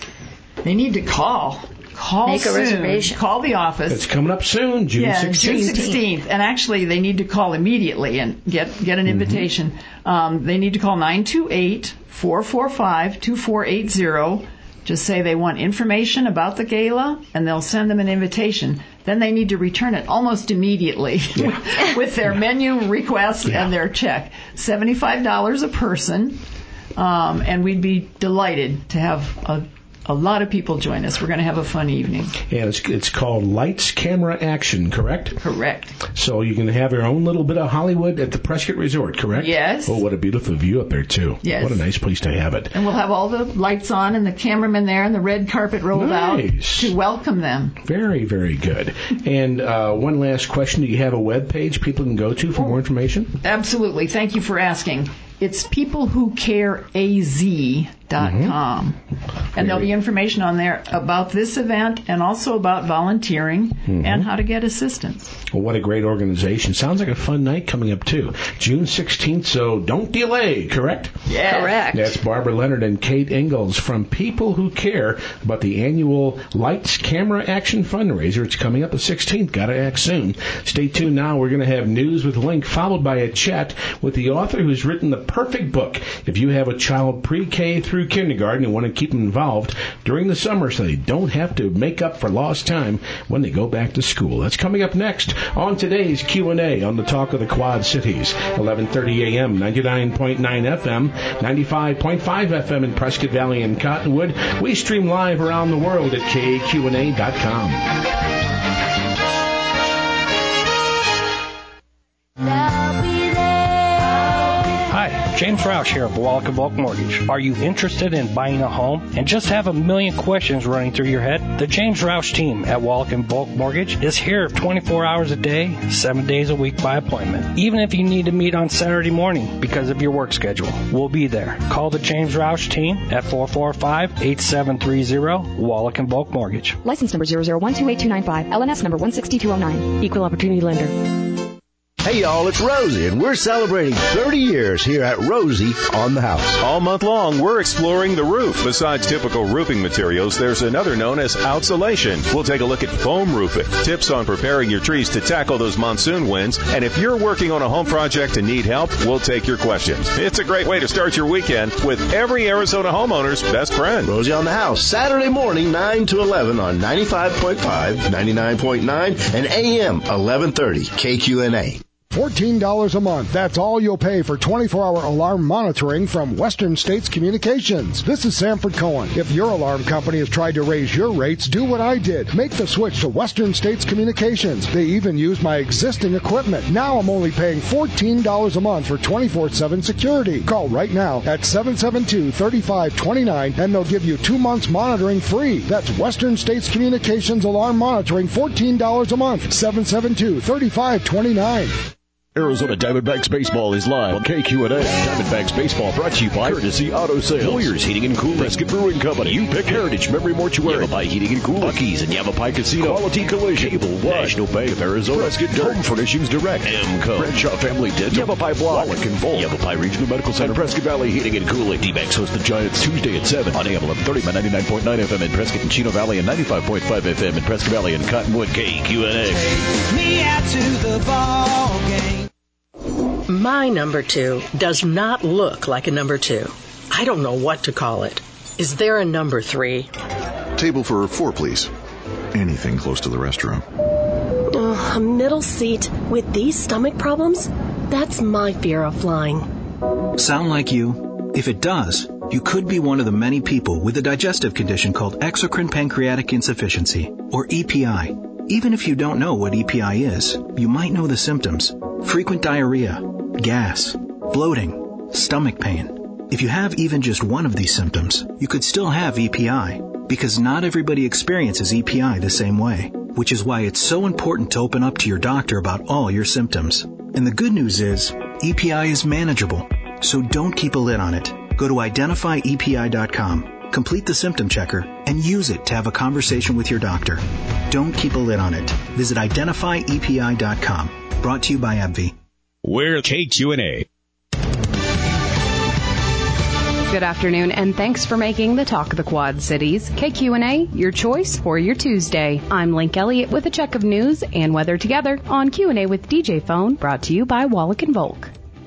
They need to call. Call Make soon. a reservation. Call the office. It's coming up soon, June yeah, sixteenth. June sixteenth. And actually, they need to call immediately and get, get an invitation. Mm-hmm. Um, they need to call nine two eight, four four five, two four eight zero. Just say they want information about the gala, and they'll send them an invitation. Then they need to return it almost immediately yeah. with their menu request yeah. and their check. seventy-five dollars a person, um, and we'd be delighted to have a A lot of people join us. We're going to have a fun evening. And it's it's called Lights, Camera, Action, correct? Correct. So you can have your own little bit of Hollywood at the Prescott Resort, correct? Yes. Oh, what a beautiful view up there, too. Yes. What a nice place to have it. And we'll have all the lights on and the cameramen there and the red carpet rolled nice. out to welcome them. Very, very good. And uh, one last question. Do you have a web page people can go to for more information? Absolutely. Thank you for asking. It's people who care a z dot com. Mm-hmm. And there'll be information on there about this event and also about volunteering mm-hmm. and how to get assistance. Well, what a great organization. Sounds like a fun night coming up, too. June sixteenth, so don't delay, correct? Yeah. Correct. That's Barbara Leonard and Kate Ingalls from People Who Care about the annual Lights, Camera, Action fundraiser. It's coming up the sixteenth. Got to act soon. Stay tuned now. We're going to have news with Link, followed by a chat with the author who's written the perfect book if you have a child pre-K through kindergarten and want to keep them involved during the summer so they don't have to make up for lost time when they go back to school. That's coming up next on today's Q and A on the Talk of the Quad Cities. eleven thirty a.m., ninety-nine point nine F M, ninety-five point five F M in Prescott Valley and Cottonwood. We stream live around the world at K A Q N A dot com. Hi, James Roush here of Wallach and Bulk Mortgage. Are you interested in buying a home and just have a million questions running through your head? The James Roush team at Wallach and Bulk Mortgage is here twenty-four hours a day, seven days a week by appointment. Even if you need to meet on Saturday morning because of your work schedule, we'll be there. Call the James Roush team at four four five, eight seven three zero, Wallach and Bulk Mortgage. License number zero zero one two eight two nine five, L N S number one six two zero nine, Equal Opportunity Lender. Hey y'all, it's Rosie, and we're celebrating thirty years here at Rosie on the House. All month long, we're exploring the roof. Besides typical roofing materials, there's another known as outsolation. We'll take a look at foam roofing, tips on preparing your trees to tackle those monsoon winds, and if you're working on a home project and need help, we'll take your questions. It's a great way to start your weekend with every Arizona homeowner's best friend. Rosie on the House, Saturday morning, nine to eleven on ninety-five point five, ninety-nine point nine, and A M eleven thirty, K Q N A. fourteen dollars a month. That's all you'll pay for twenty-four hour alarm monitoring from Western States Communications. This is Sanford Cohen. If your alarm company has tried to raise your rates, do what I did. Make the switch to Western States Communications. They even use my existing equipment. Now I'm only paying fourteen dollars a month for twenty-four seven security. Call right now at seven seven two, three five two nine and they'll give you two months monitoring free. That's Western States Communications alarm monitoring, fourteen dollars a month. seven seven two, three five two nine. Arizona Diamondbacks Baseball is live on K Q N A. Diamondbacks Baseball brought to you by Courtesy Auto Sales, Warriors Heating and Cooling, Prescott Brewing Company, You Pick Heritage Memory Mortuary, Yavapai Heating and Cooling, Buc-ee's and Yavapai Casino, Quality Collision, Cable One, National Bank of Arizona, Prescott Dirt, Home Furnishings Direct, Amco, Bradshaw Family Dental, Yavapai Block, Wallach and Volt, Yavapai Regional Medical Center, Prescott Valley Heating and Cooling. D-backs host the Giants Tuesday at seven on A M eleven thirty by ninety-nine point nine F M in Prescott and Chino Valley and ninety-five point five F M in Prescott Valley and Cottonwood. K Q N A. Take me out to the ball game. My number two does not look like a number two. I don't know what to call it. Is there a number three? Table for four, please. Anything close to the restroom. Oh, a middle seat with these stomach problems? That's my fear of flying. Sound like you? If it does, you could be one of the many people with a digestive condition called exocrine pancreatic insufficiency, or E P I. Even if you don't know what E P I is, you might know the symptoms. Frequent diarrhea, gas, bloating, stomach pain. If you have even just one of these symptoms, you could still have E P I, because not everybody experiences E P I the same way, which is why it's so important to open up to your doctor about all your symptoms. And the good news is, E P I is manageable, so don't keep a lid on it. Go to identify E P I dot com. Complete the symptom checker and use it to have a conversation with your doctor. Don't keep a lid on it. Visit identify E P I dot com. Brought to you by AbbVie. We're K Q N A. Good afternoon, and thanks for making the Talk of the Quad Cities. K Q N A, your choice for your Tuesday. I'm Link Elliott with a check of news and weather together on Q and A with D J Phone, brought to you by Wallach and Volk.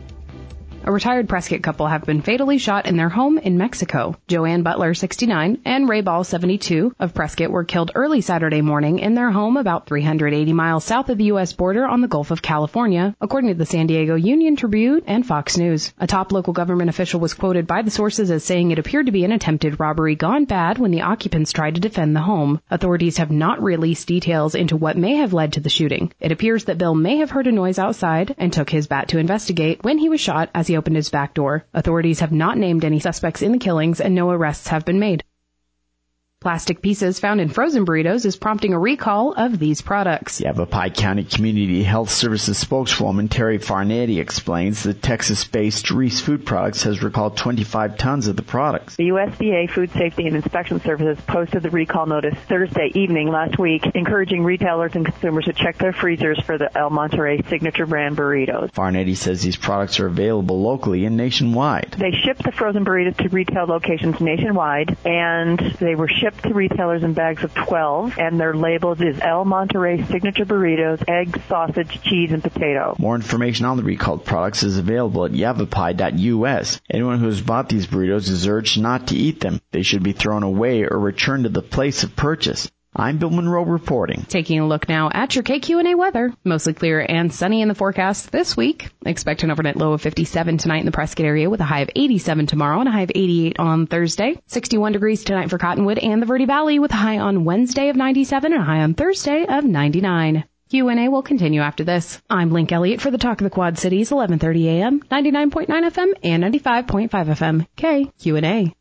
A retired Prescott couple have been fatally shot in their home in Mexico. Joanne Butler, sixty-nine, and Ray Ball, seventy-two, of Prescott were killed early Saturday morning in their home about three hundred eighty miles south of the U S border on the Gulf of California, according to the San Diego Union Tribune and Fox News. A top local government official was quoted by the sources as saying it appeared to be an attempted robbery gone bad when the occupants tried to defend the home. Authorities have not released details into what may have led to the shooting. It appears that Bill may have heard a noise outside and took his bat to investigate when he was shot as he opened his back door. Authorities have not named any suspects in the killings and no arrests have been made. Plastic pieces found in frozen burritos is prompting a recall of these products. Yavapai County Community Health Services spokeswoman Terry Farnetti explains that Texas-based Reese Food Products has recalled twenty-five tons of the products. The U S D A Food Safety and Inspection Services posted the recall notice Thursday evening last week, encouraging retailers and consumers to check their freezers for the El Monterey signature brand burritos. Farnetti says these products are available locally and nationwide. They ship the frozen burritos to retail locations nationwide, and they were shipped to retailers in bags of twelve, and their labels is El Monterey Signature Burritos, egg, sausage, cheese, and potato. More information on the recalled products is available at yavapai dot U S. Anyone who has bought these burritos is urged not to eat them. They should be thrown away or returned to the place of purchase. I'm Bill Monroe reporting. Taking a look now at your K Q and A weather. Mostly clear and sunny in the forecast this week. Expect an overnight low of fifty-seven tonight in the Prescott area with a high of eighty-seven tomorrow and a high of eighty-eight on Thursday. sixty-one degrees tonight for Cottonwood and the Verde Valley with a high on Wednesday of ninety-seven and a high on Thursday of ninety-nine. Q and A will continue after this. I'm Link Elliott for the Talk of the Quad Cities, eleven thirty A M, ninety-nine point nine F M, and ninety-five point five F M. K Q and A.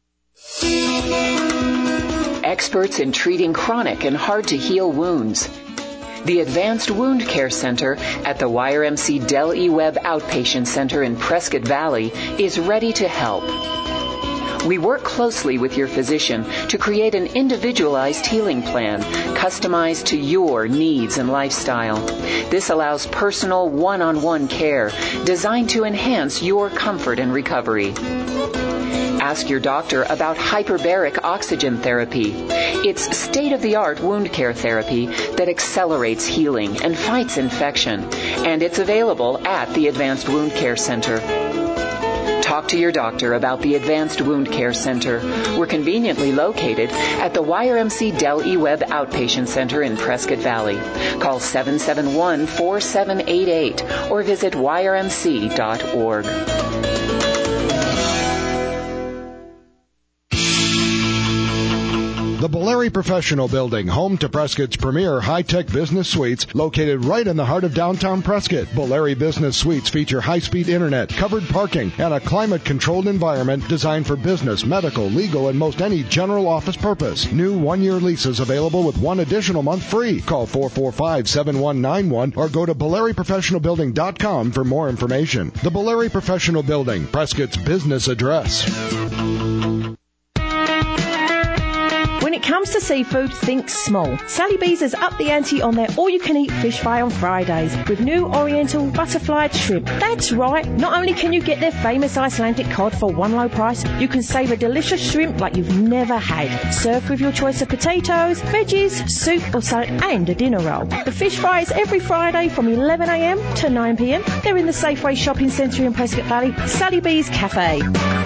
Experts in treating chronic and hard-to-heal wounds. The Advanced Wound Care Center at the Y R M C Del E. Webb Outpatient Center in Prescott Valley is ready to help. We work closely with your physician to create an individualized healing plan, customized to your needs and lifestyle. This allows personal one-on-one care designed to enhance your comfort and recovery. Ask your doctor about hyperbaric oxygen therapy. It's state-of-the-art wound care therapy that accelerates healing and fights infection, and it's available at the Advanced Wound Care Center. Talk to your doctor about the Advanced Wound Care Center. We're conveniently located at the Y R M C Del E Webb Outpatient Center in Prescott Valley. Call seven seven one, four seven eight eight or visit Y R M C dot org. The Boleri Professional Building, home to Prescott's premier high-tech business suites, located right in the heart of downtown Prescott. Boleri Business Suites feature high-speed internet, covered parking, and a climate-controlled environment designed for business, medical, legal, and most any general office purpose. New one-year leases available with one additional month free. Call four four five, seven one nine one or go to Boleri Professional Building dot com for more information. The Boleri Professional Building, Prescott's business address. When it comes to seafood, think small. Sally B's has upped the ante on their all-you-can-eat fish fry on Fridays with new Oriental butterfly shrimp. That's right. Not only can you get their famous Icelandic cod for one low price, you can save a delicious shrimp like you've never had. Served with your choice of potatoes, veggies, soup or salad and a dinner roll. The fish fry is every Friday from eleven a.m. to nine p.m. They're in the Safeway Shopping Centre in Prescott Valley, Sally B's Cafe.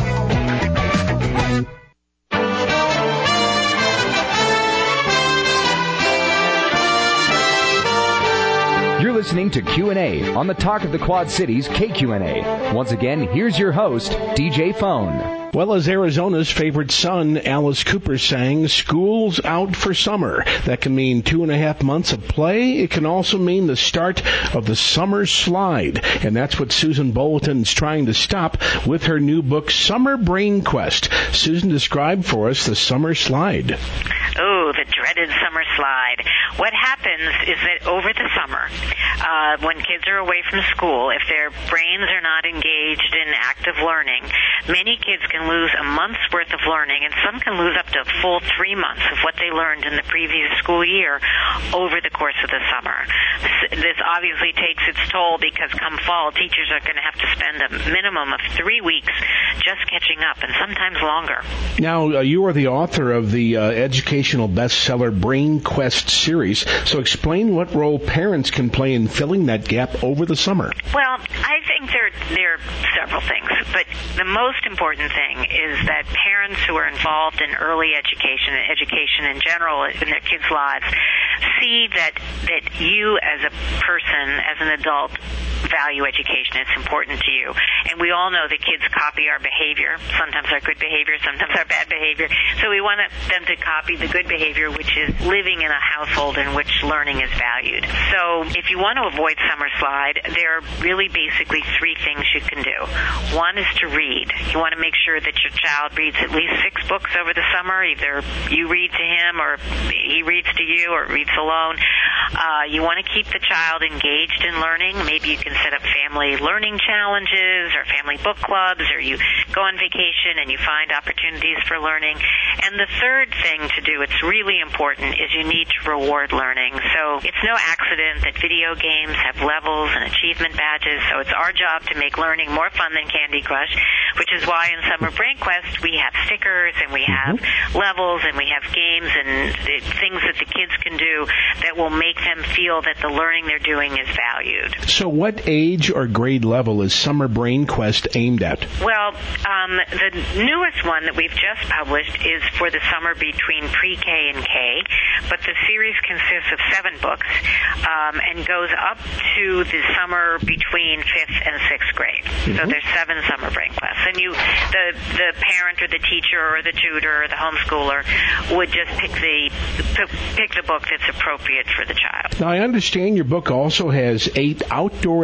You're listening to Q and A on the Talk of the Quad Cities K Q N A. Once again, here's your host, D J Phone. Well, as Arizona's favorite son, Alice Cooper, sang, school's out for summer. That can mean two and a half months of play. It can also mean the start of the summer slide. And that's what Susan Bolton's trying to stop with her new book, Summer Brain Quest. Susan, describe for us the summer slide. Oh, the dreaded summer slide. What happens is that over the summer, uh, when kids are away from school, if their brains are not engaged in active learning, many kids can lose a month's worth of learning, and some can lose up to a full three months of what they learned in the previous school year over the course of the summer. This obviously takes its toll because come fall, teachers are going to have to spend a minimum of three weeks just catching up, and sometimes longer. Now, uh, you are the author of the uh, educational bestseller Brain Quest series, so explain what role parents can play in filling that gap over the summer. Well, I think there, there are several things, but the most important thing is that parents who are involved in early education and education in general in their kids' lives see that that you as a person, as an adult, value education. It's important to you. And we all know that kids copy our behavior. Sometimes our good behavior, sometimes our bad behavior. So we want them to copy the good behavior, which is living in a household in which learning is valued. So if you want to avoid summer slide, there are really basically three things you can do. One is to read. You want to make sure that your child reads at least six books over the summer. Either you read to him or he reads to you or reads alone. Uh, you want to keep the child engaged in learning. Maybe you can set up family learning challenges or family book clubs, or you go on vacation and you find opportunities for learning. And the third thing to do, it's really important, is you need to reward learning. So it's no accident that video games have levels and achievement badges, so it's our job to make learning more fun than Candy Crush, which is why in Summer Brain Quest we have stickers and we have mm-hmm. levels and we have games and things that the kids can do that will make them feel that the learning they're doing is valued. So what age or grade level is Summer Brain Quest aimed at? Well, um, the newest one that we've just published is for the summer between pre-K and K, but the series consists of seven books um, and goes up to the summer between fifth and sixth grade. Mm-hmm. So there's seven Summer Brain Quests. And you, the, the parent or the teacher or the tutor or the homeschooler would just pick the, pick the book that's appropriate for the child. Now, I understand your book also has eight outdoor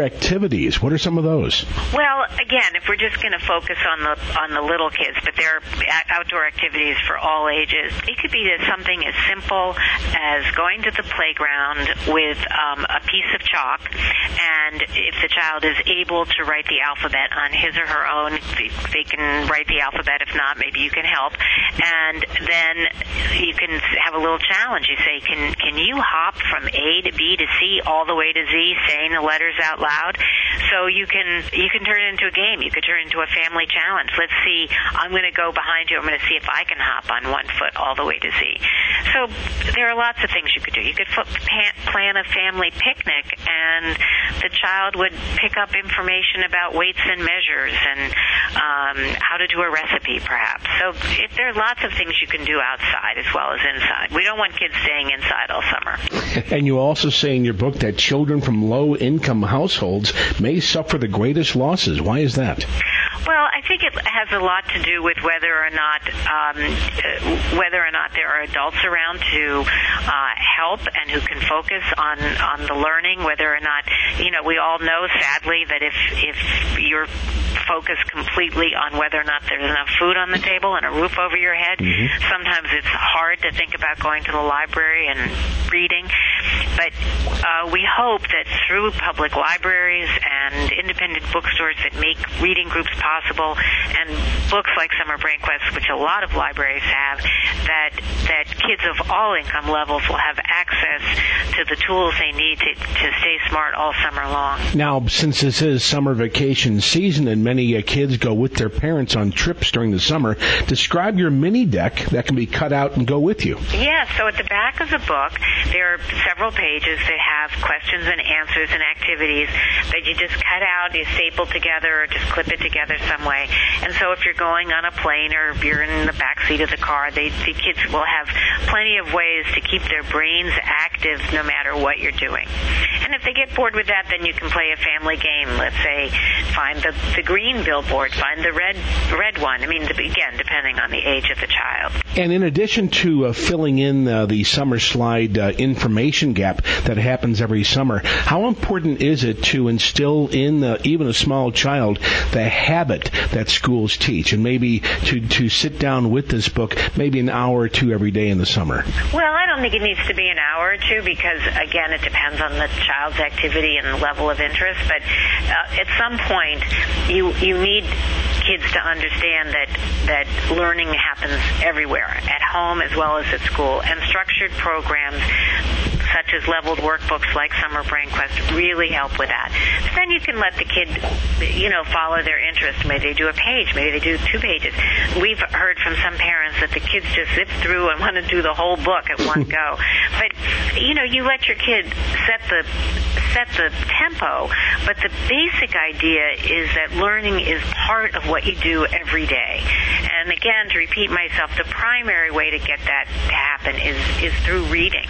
activities. What are some of those? Well, again, if we're just going to focus on the on the little kids, but there are outdoor activities for all ages. It could be something as simple as going to the playground with um, a piece of chalk, and if the child is able to write the alphabet on his or her own, they can write the alphabet. If not, maybe you can help. And then you can have a little challenge. You say, can can you hop from A to B to C all the way to Z, saying the letters out loud? So you can you can turn it into a game. You could turn it into a family challenge. Let's see, I'm going to go behind you. I'm going to see if I can hop on one foot all the way to Z. So there are lots of things you could do. You could plan a family picnic, and the child would pick up information about weights and measures and um, how to do a recipe, perhaps. So if there are lots of things you can do outside as well as inside. We don't want kids staying inside all summer. And you also say in your book that children from low-income households may suffer the greatest losses. Why is that? Well, I think it has a lot to do with whether or not um, whether or not there are adults around to uh, help and who can focus on, on the learning. Whether or not, you know, we all know sadly that if if you're focused completely on whether or not there's enough food on the table and a roof over your head, mm-hmm. sometimes it's hard to think about going to the library and reading. But uh, we hope that through public libraries and independent bookstores that make reading groups possible, and books like Summer Brain Quest, which a lot of libraries have, that that kids of all income levels will have access to the tools they need to, to stay smart all summer long. Now, since this is summer vacation season and many uh, kids go with their parents on trips during the summer, describe your mini deck that can be cut out and go with you. Yeah, so at the back of the book, there are several pages that have questions and answers and activities that you just cut out, you staple together, or just clip it together some way. And so if you're going on a plane or if you're in the back seat of the car, they, the kids will have plenty of ways to keep their brains active no matter what you're doing. And if they get bored with that, then you can play a family game. Let's say find the, the green billboard, find the red red one. I mean, again, depending on the age of the child. And in addition to uh, filling in uh, the summer slide uh, information gap that happens every summer, how important is it to instill in uh, even a small child the habit that schools teach, and maybe to, to sit down with this book maybe an hour or two every day in the summer? Well, I don't think it needs to be an hour or two because, again, it depends on the child's activity and level of interest. But uh, at some point, you you need kids to understand that, that learning happens everywhere, at home as well as at school, and structured programs such as leveled workbooks like Summer Brain Quest really help with that. So then you can let the kid, you know, follow their interest. Maybe they do a page, maybe they do two pages. We've heard from some parents that the kids just zip through and want to do the whole book at one go. But, you know, you let your kid set the set the tempo, but the basic idea is that learning is part of what you do every day. And again, to repeat myself, the primary way to get that to happen is, is through reading.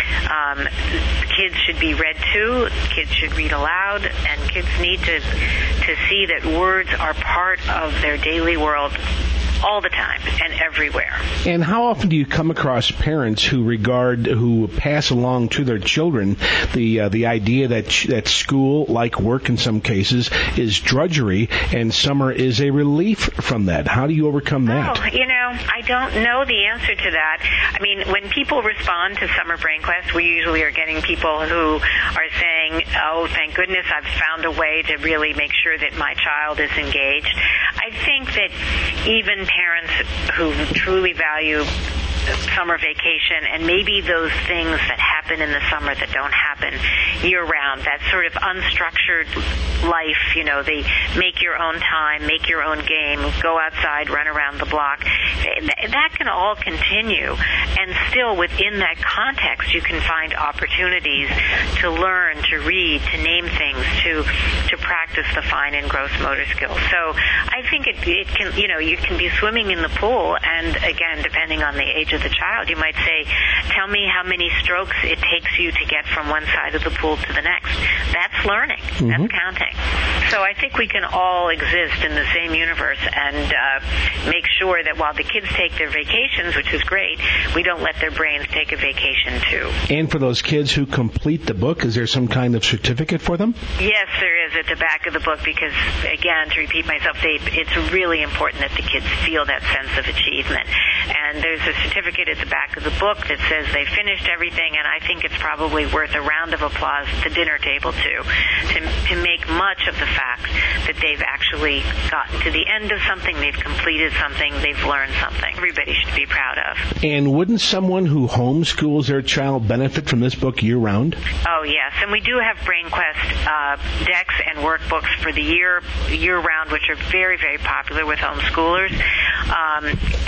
Um, kids should be read to, kids should read aloud, and kids need to to see that words are part of their daily world all the time and everywhere. And how often do you come across parents who regard, who pass along to their children the uh, the idea that that school, like work in some cases, is drudgery and summer is a relief from that? How do you overcome that? Oh, you know, I don't know the answer to that. I mean, when people respond to Summer Brain Quest, we usually are getting people who are saying, oh, thank goodness I've found a way to really make sure that my child is engaged. I think that even parents who truly value summer vacation and maybe those things that happen in the summer that don't happen year-round, that sort of unstructured life, you know, they make your own time, make your own game, go outside, run around the block. That can all continue, and still within that context you can find opportunities to learn, to read, to name things, to to practice the fine and gross motor skills. So I think it, it can, you know, you can be swimming in the pool, and again, depending on the age of the child, you might say, tell me how many strokes it takes you to get from one side of the pool to the next. That's learning. Mm-hmm. That's counting. So I think we can all exist in the same universe and uh, make sure that while the kids take their vacations, which is great, we don't let their brains take a vacation too. And for those kids who complete the book, is there some kind of certificate for them? Yes, there is. says at the back of the book, because, again, to repeat myself, they, it's really important that the kids feel that sense of achievement. And there's a certificate at the back of the book that says they finished everything, and I think it's probably worth a round of applause at the dinner table, too, to, to make much of the fact that they've actually gotten to the end of something, they've completed something, they've learned something. Everybody should be proud of. And wouldn't someone who homeschools their child benefit from this book year-round? Oh, yes. And we do have BrainQuest uh, decks and workbooks for the year, year-round, which are very, very popular with homeschoolers. Um,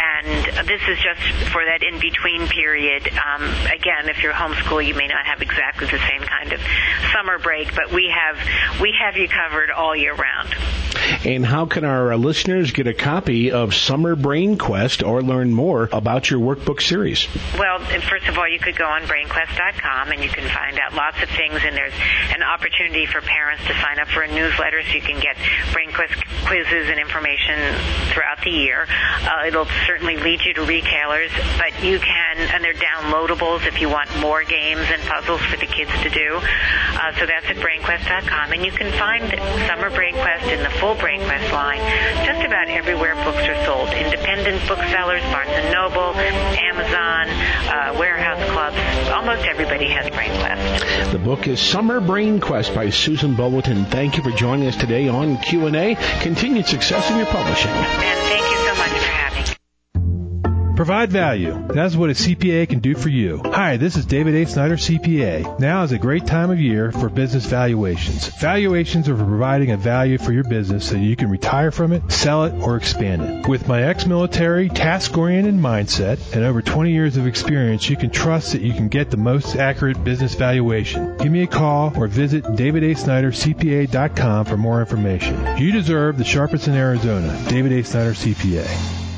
and this is just for that in-between period. Um, again, if you're homeschool, you may not have exactly the same kind of summer break, but we have we have you covered all year round. And how can our uh, listeners get a copy of Summer BrainQuest or learn more about your workbook series? Well, first of all, you could go on brain quest dot com and you can find out lots of things, and there's an opportunity for parents to sign up for a newsletter so you can get BrainQuest quizzes and information throughout the year. Uh, it'll certainly lead you to retailers, but you can, and they're downloadables if you want more games and puzzles for the kids to do. Uh, so that's at brain quest dot com, and you can find Summer BrainQuest in the full BrainQuest line just about everywhere books are sold. Independent booksellers, Barnes and Noble, Amazon, uh, warehouse clubs, almost everybody has BrainQuest. The book is Summer BrainQuest by Susan Bulletin. Thank you for joining us today on Q and A. Continued success in your publishing. And thank you so much for having me. Provide value. That's what a C P A can do for you. Hi, this is David A. Snyder, C P A. Now is a great time of year for business valuations. Valuations are for providing a value for your business so you can retire from it, sell it, or expand it. With my ex-military, task-oriented mindset and over twenty years of experience, you can trust that you can get the most accurate business valuation. Give me a call or visit david a snyder c p a dot com for more information. You deserve the sharpest in Arizona. David A. Snyder, C P A.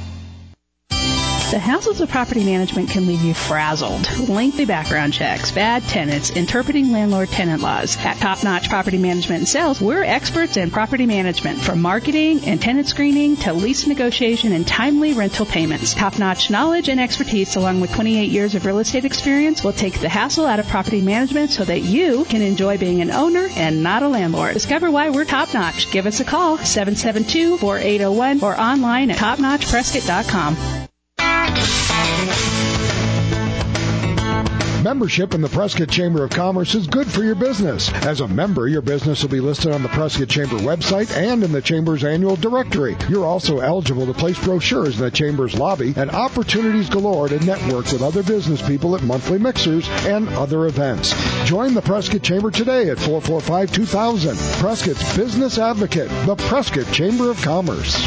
The hassles of property management can leave you frazzled. Lengthy background checks, bad tenants, interpreting landlord-tenant laws. At Top Notch Property Management and Sales, we're experts in property management, from marketing and tenant screening to lease negotiation and timely rental payments. Top Notch knowledge and expertise, along with twenty-eight years of real estate experience, will take the hassle out of property management so that you can enjoy being an owner and not a landlord. Discover why we're Top Notch. Give us a call, seven seven two, four eight zero one, or online at top notch prescott dot com. Membership in the Prescott Chamber of Commerce is good for your business. As a member, your business will be listed on the Prescott Chamber website and in the Chamber's annual directory. You're also eligible to place brochures in the Chamber's lobby and opportunities galore to network with other business people at monthly mixers and other events. Join the Prescott Chamber today at four four five, two thousand. Prescott's Business Advocate, the Prescott Chamber of Commerce.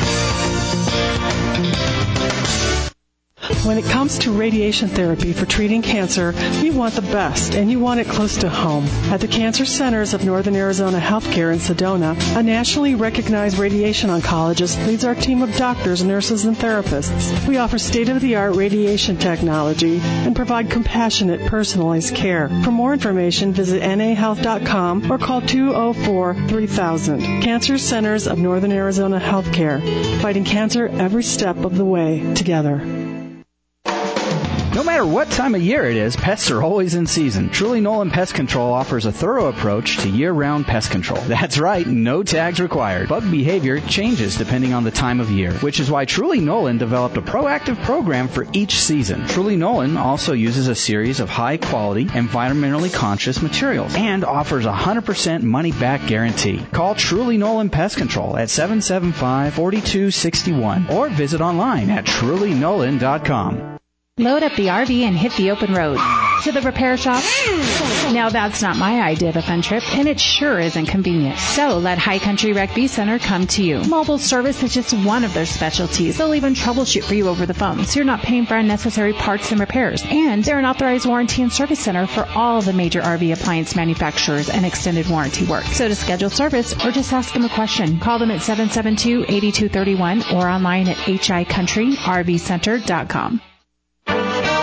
When it comes to radiation therapy for treating cancer, you want the best, and you want it close to home. At the Cancer Centers of Northern Arizona Healthcare in Sedona, a nationally recognized radiation oncologist leads our team of doctors, nurses, and therapists. We offer state-of-the-art radiation technology and provide compassionate, personalized care. For more information, visit N A health dot com or call two oh four, three thousand. Cancer Centers of Northern Arizona Healthcare, fighting cancer every step of the way together. No matter what time of year it is, pests are always in season. Truly Nolan Pest Control offers a thorough approach to year-round pest control. That's right, no tags required. Bug behavior changes depending on the time of year, which is why Truly Nolan developed a proactive program for each season. Truly Nolan also uses a series of high-quality, environmentally conscious materials and offers a one hundred percent money-back guarantee. Call Truly Nolan Pest Control at seven seven five, four two six one or visit online at truly nolan dot com. Load up the R V and hit the open road. To the repair shop? Now that's not my idea of a fun trip, and it sure isn't convenient. So let High Country Rec V Center come to you. Mobile service is just one of their specialties. They'll even troubleshoot for you over the phone, so you're not paying for unnecessary parts and repairs. And they're an authorized warranty and service center for all the major R V appliance manufacturers and extended warranty work. So to schedule service or just ask them a question, call them at seven seven two, eight two three one or online at h i country r v center dot com.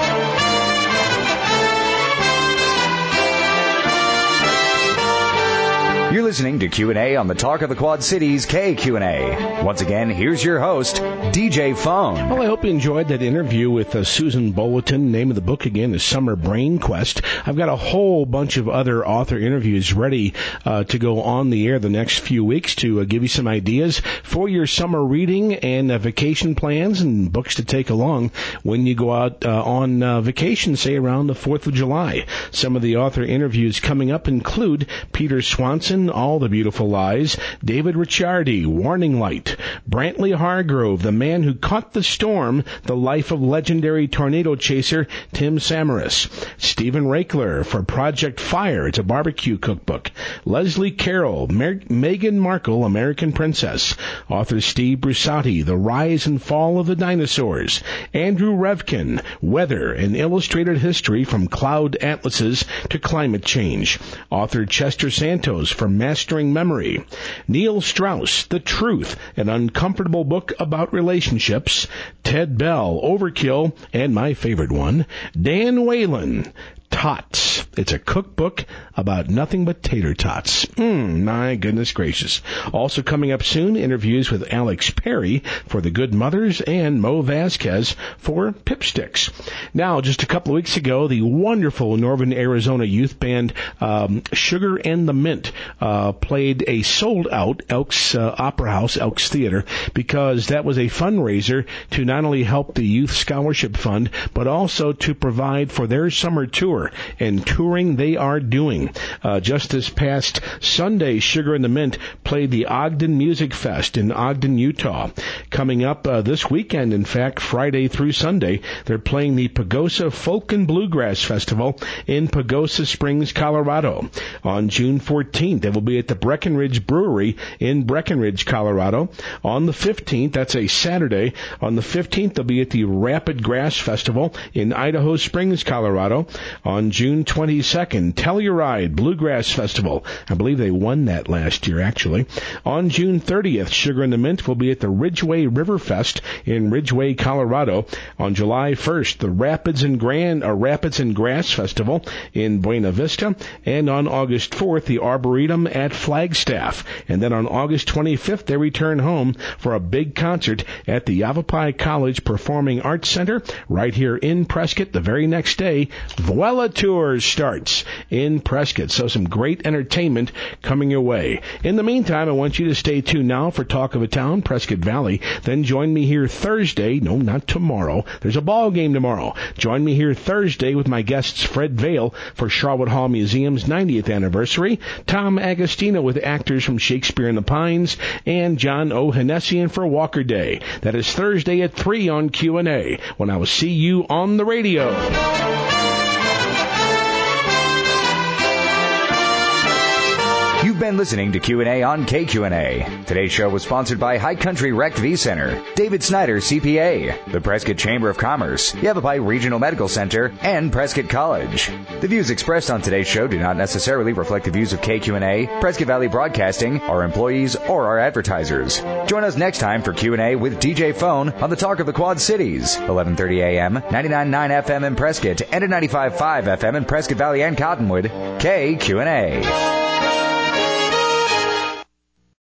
You're listening to Q and A on the Talk of the Quad Cities K Q and A. Once again, here's your host, D J Phone. Well, I hope you enjoyed that interview with uh, Susan Bulletin. Name of the book again is Summer Brain Quest. I've got a whole bunch of other author interviews ready uh, to go on the air the next few weeks to uh, give you some ideas for your summer reading and uh, vacation plans and books to take along when you go out uh, on uh, vacation, say around the fourth of July. Some of the author interviews coming up include Peter Swanson, All the Beautiful Lies, David Ricciardi, Warning Light, Brantley Hargrove, The Man Who Caught the Storm, The Life of Legendary Tornado Chaser Tim Samaras, Stephen Rakler for Project Fire, it's a barbecue cookbook, Leslie Carroll, Mer- Meghan Markle, American Princess, author Steve Brusati, The Rise and Fall of the Dinosaurs, Andrew Revkin, Weather, an Illustrated History from Cloud Atlases to Climate Change, author Chester Santos for Mastering Memory, Neil Strauss, The Truth, an uncomfortable book about relationships, Ted Bell, Overkill, and my favorite one, Dan Whalen, Tots. It's a cookbook about nothing but tater tots. Mm, my goodness gracious. Also coming up soon, interviews with Alex Perry for The Good Mothers and Mo Vasquez for Pipsticks. Now, just a couple of weeks ago, the wonderful Northern Arizona youth band um, Sugar and the Mint uh, played a sold-out Elks uh, Opera House, Elks Theater, because that was a fundraiser to not only help the Youth Scholarship Fund, but also to provide for their summer tour. And touring they are doing. Uh, just this past Sunday, Sugar and the Mint played the Ogden Music Fest in Ogden, Utah. Coming up uh, this weekend, in fact, Friday through Sunday, they're playing the Pagosa Folk and Bluegrass Festival in Pagosa Springs, Colorado. On June fourteenth, they will be at the Breckenridge Brewery in Breckenridge, Colorado. On the fifteenth, that's a Saturday, on the fifteenth, they'll be at the Rapid Grass Festival in Idaho Springs, Colorado. On June twenty-second, Telluride Bluegrass Festival. I believe they won that last year, actually. On June thirtieth, Sugar and the Mint will be at the Ridgeway River Fest in Ridgeway, Colorado. On July first, the Rapids and Grand, uh, Rapids and Grass Festival in Buena Vista. And on August fourth, the Arboretum at Flagstaff. And then on August twenty-fifth, they return home for a big concert at the Yavapai College Performing Arts Center right here in Prescott. The very next day, Vuela Tours starts in Prescott. So some great entertainment coming your way. In the meantime, I want you to stay tuned now for Talk of a Town, Prescott Valley. Then join me here Thursday. No, not tomorrow. There's a ball game tomorrow. Join me here Thursday with my guests Fred Vail for Charlotte Hall Museum's ninetieth anniversary, Tom Agostino with actors from Shakespeare in the Pines, and John O'Hanessian for Walker Day. That is Thursday at three on Q and A, when I will see you on the radio. You've been listening to Q and A on K Q and A. Today's show was sponsored by High Country Rec V Center, David Snyder C P A, the Prescott Chamber of Commerce, Yavapai Regional Medical Center, and Prescott College. The views expressed on today's show do not necessarily reflect the views of K Q and A, Prescott Valley Broadcasting, our employees, or our advertisers. Join us next time for Q and A with D J Phone on the Talk of the Quad Cities, eleven thirty a.m., ninety-nine point nine F M in Prescott, and at ninety-five point five F M in Prescott Valley and Cottonwood. K Q and A.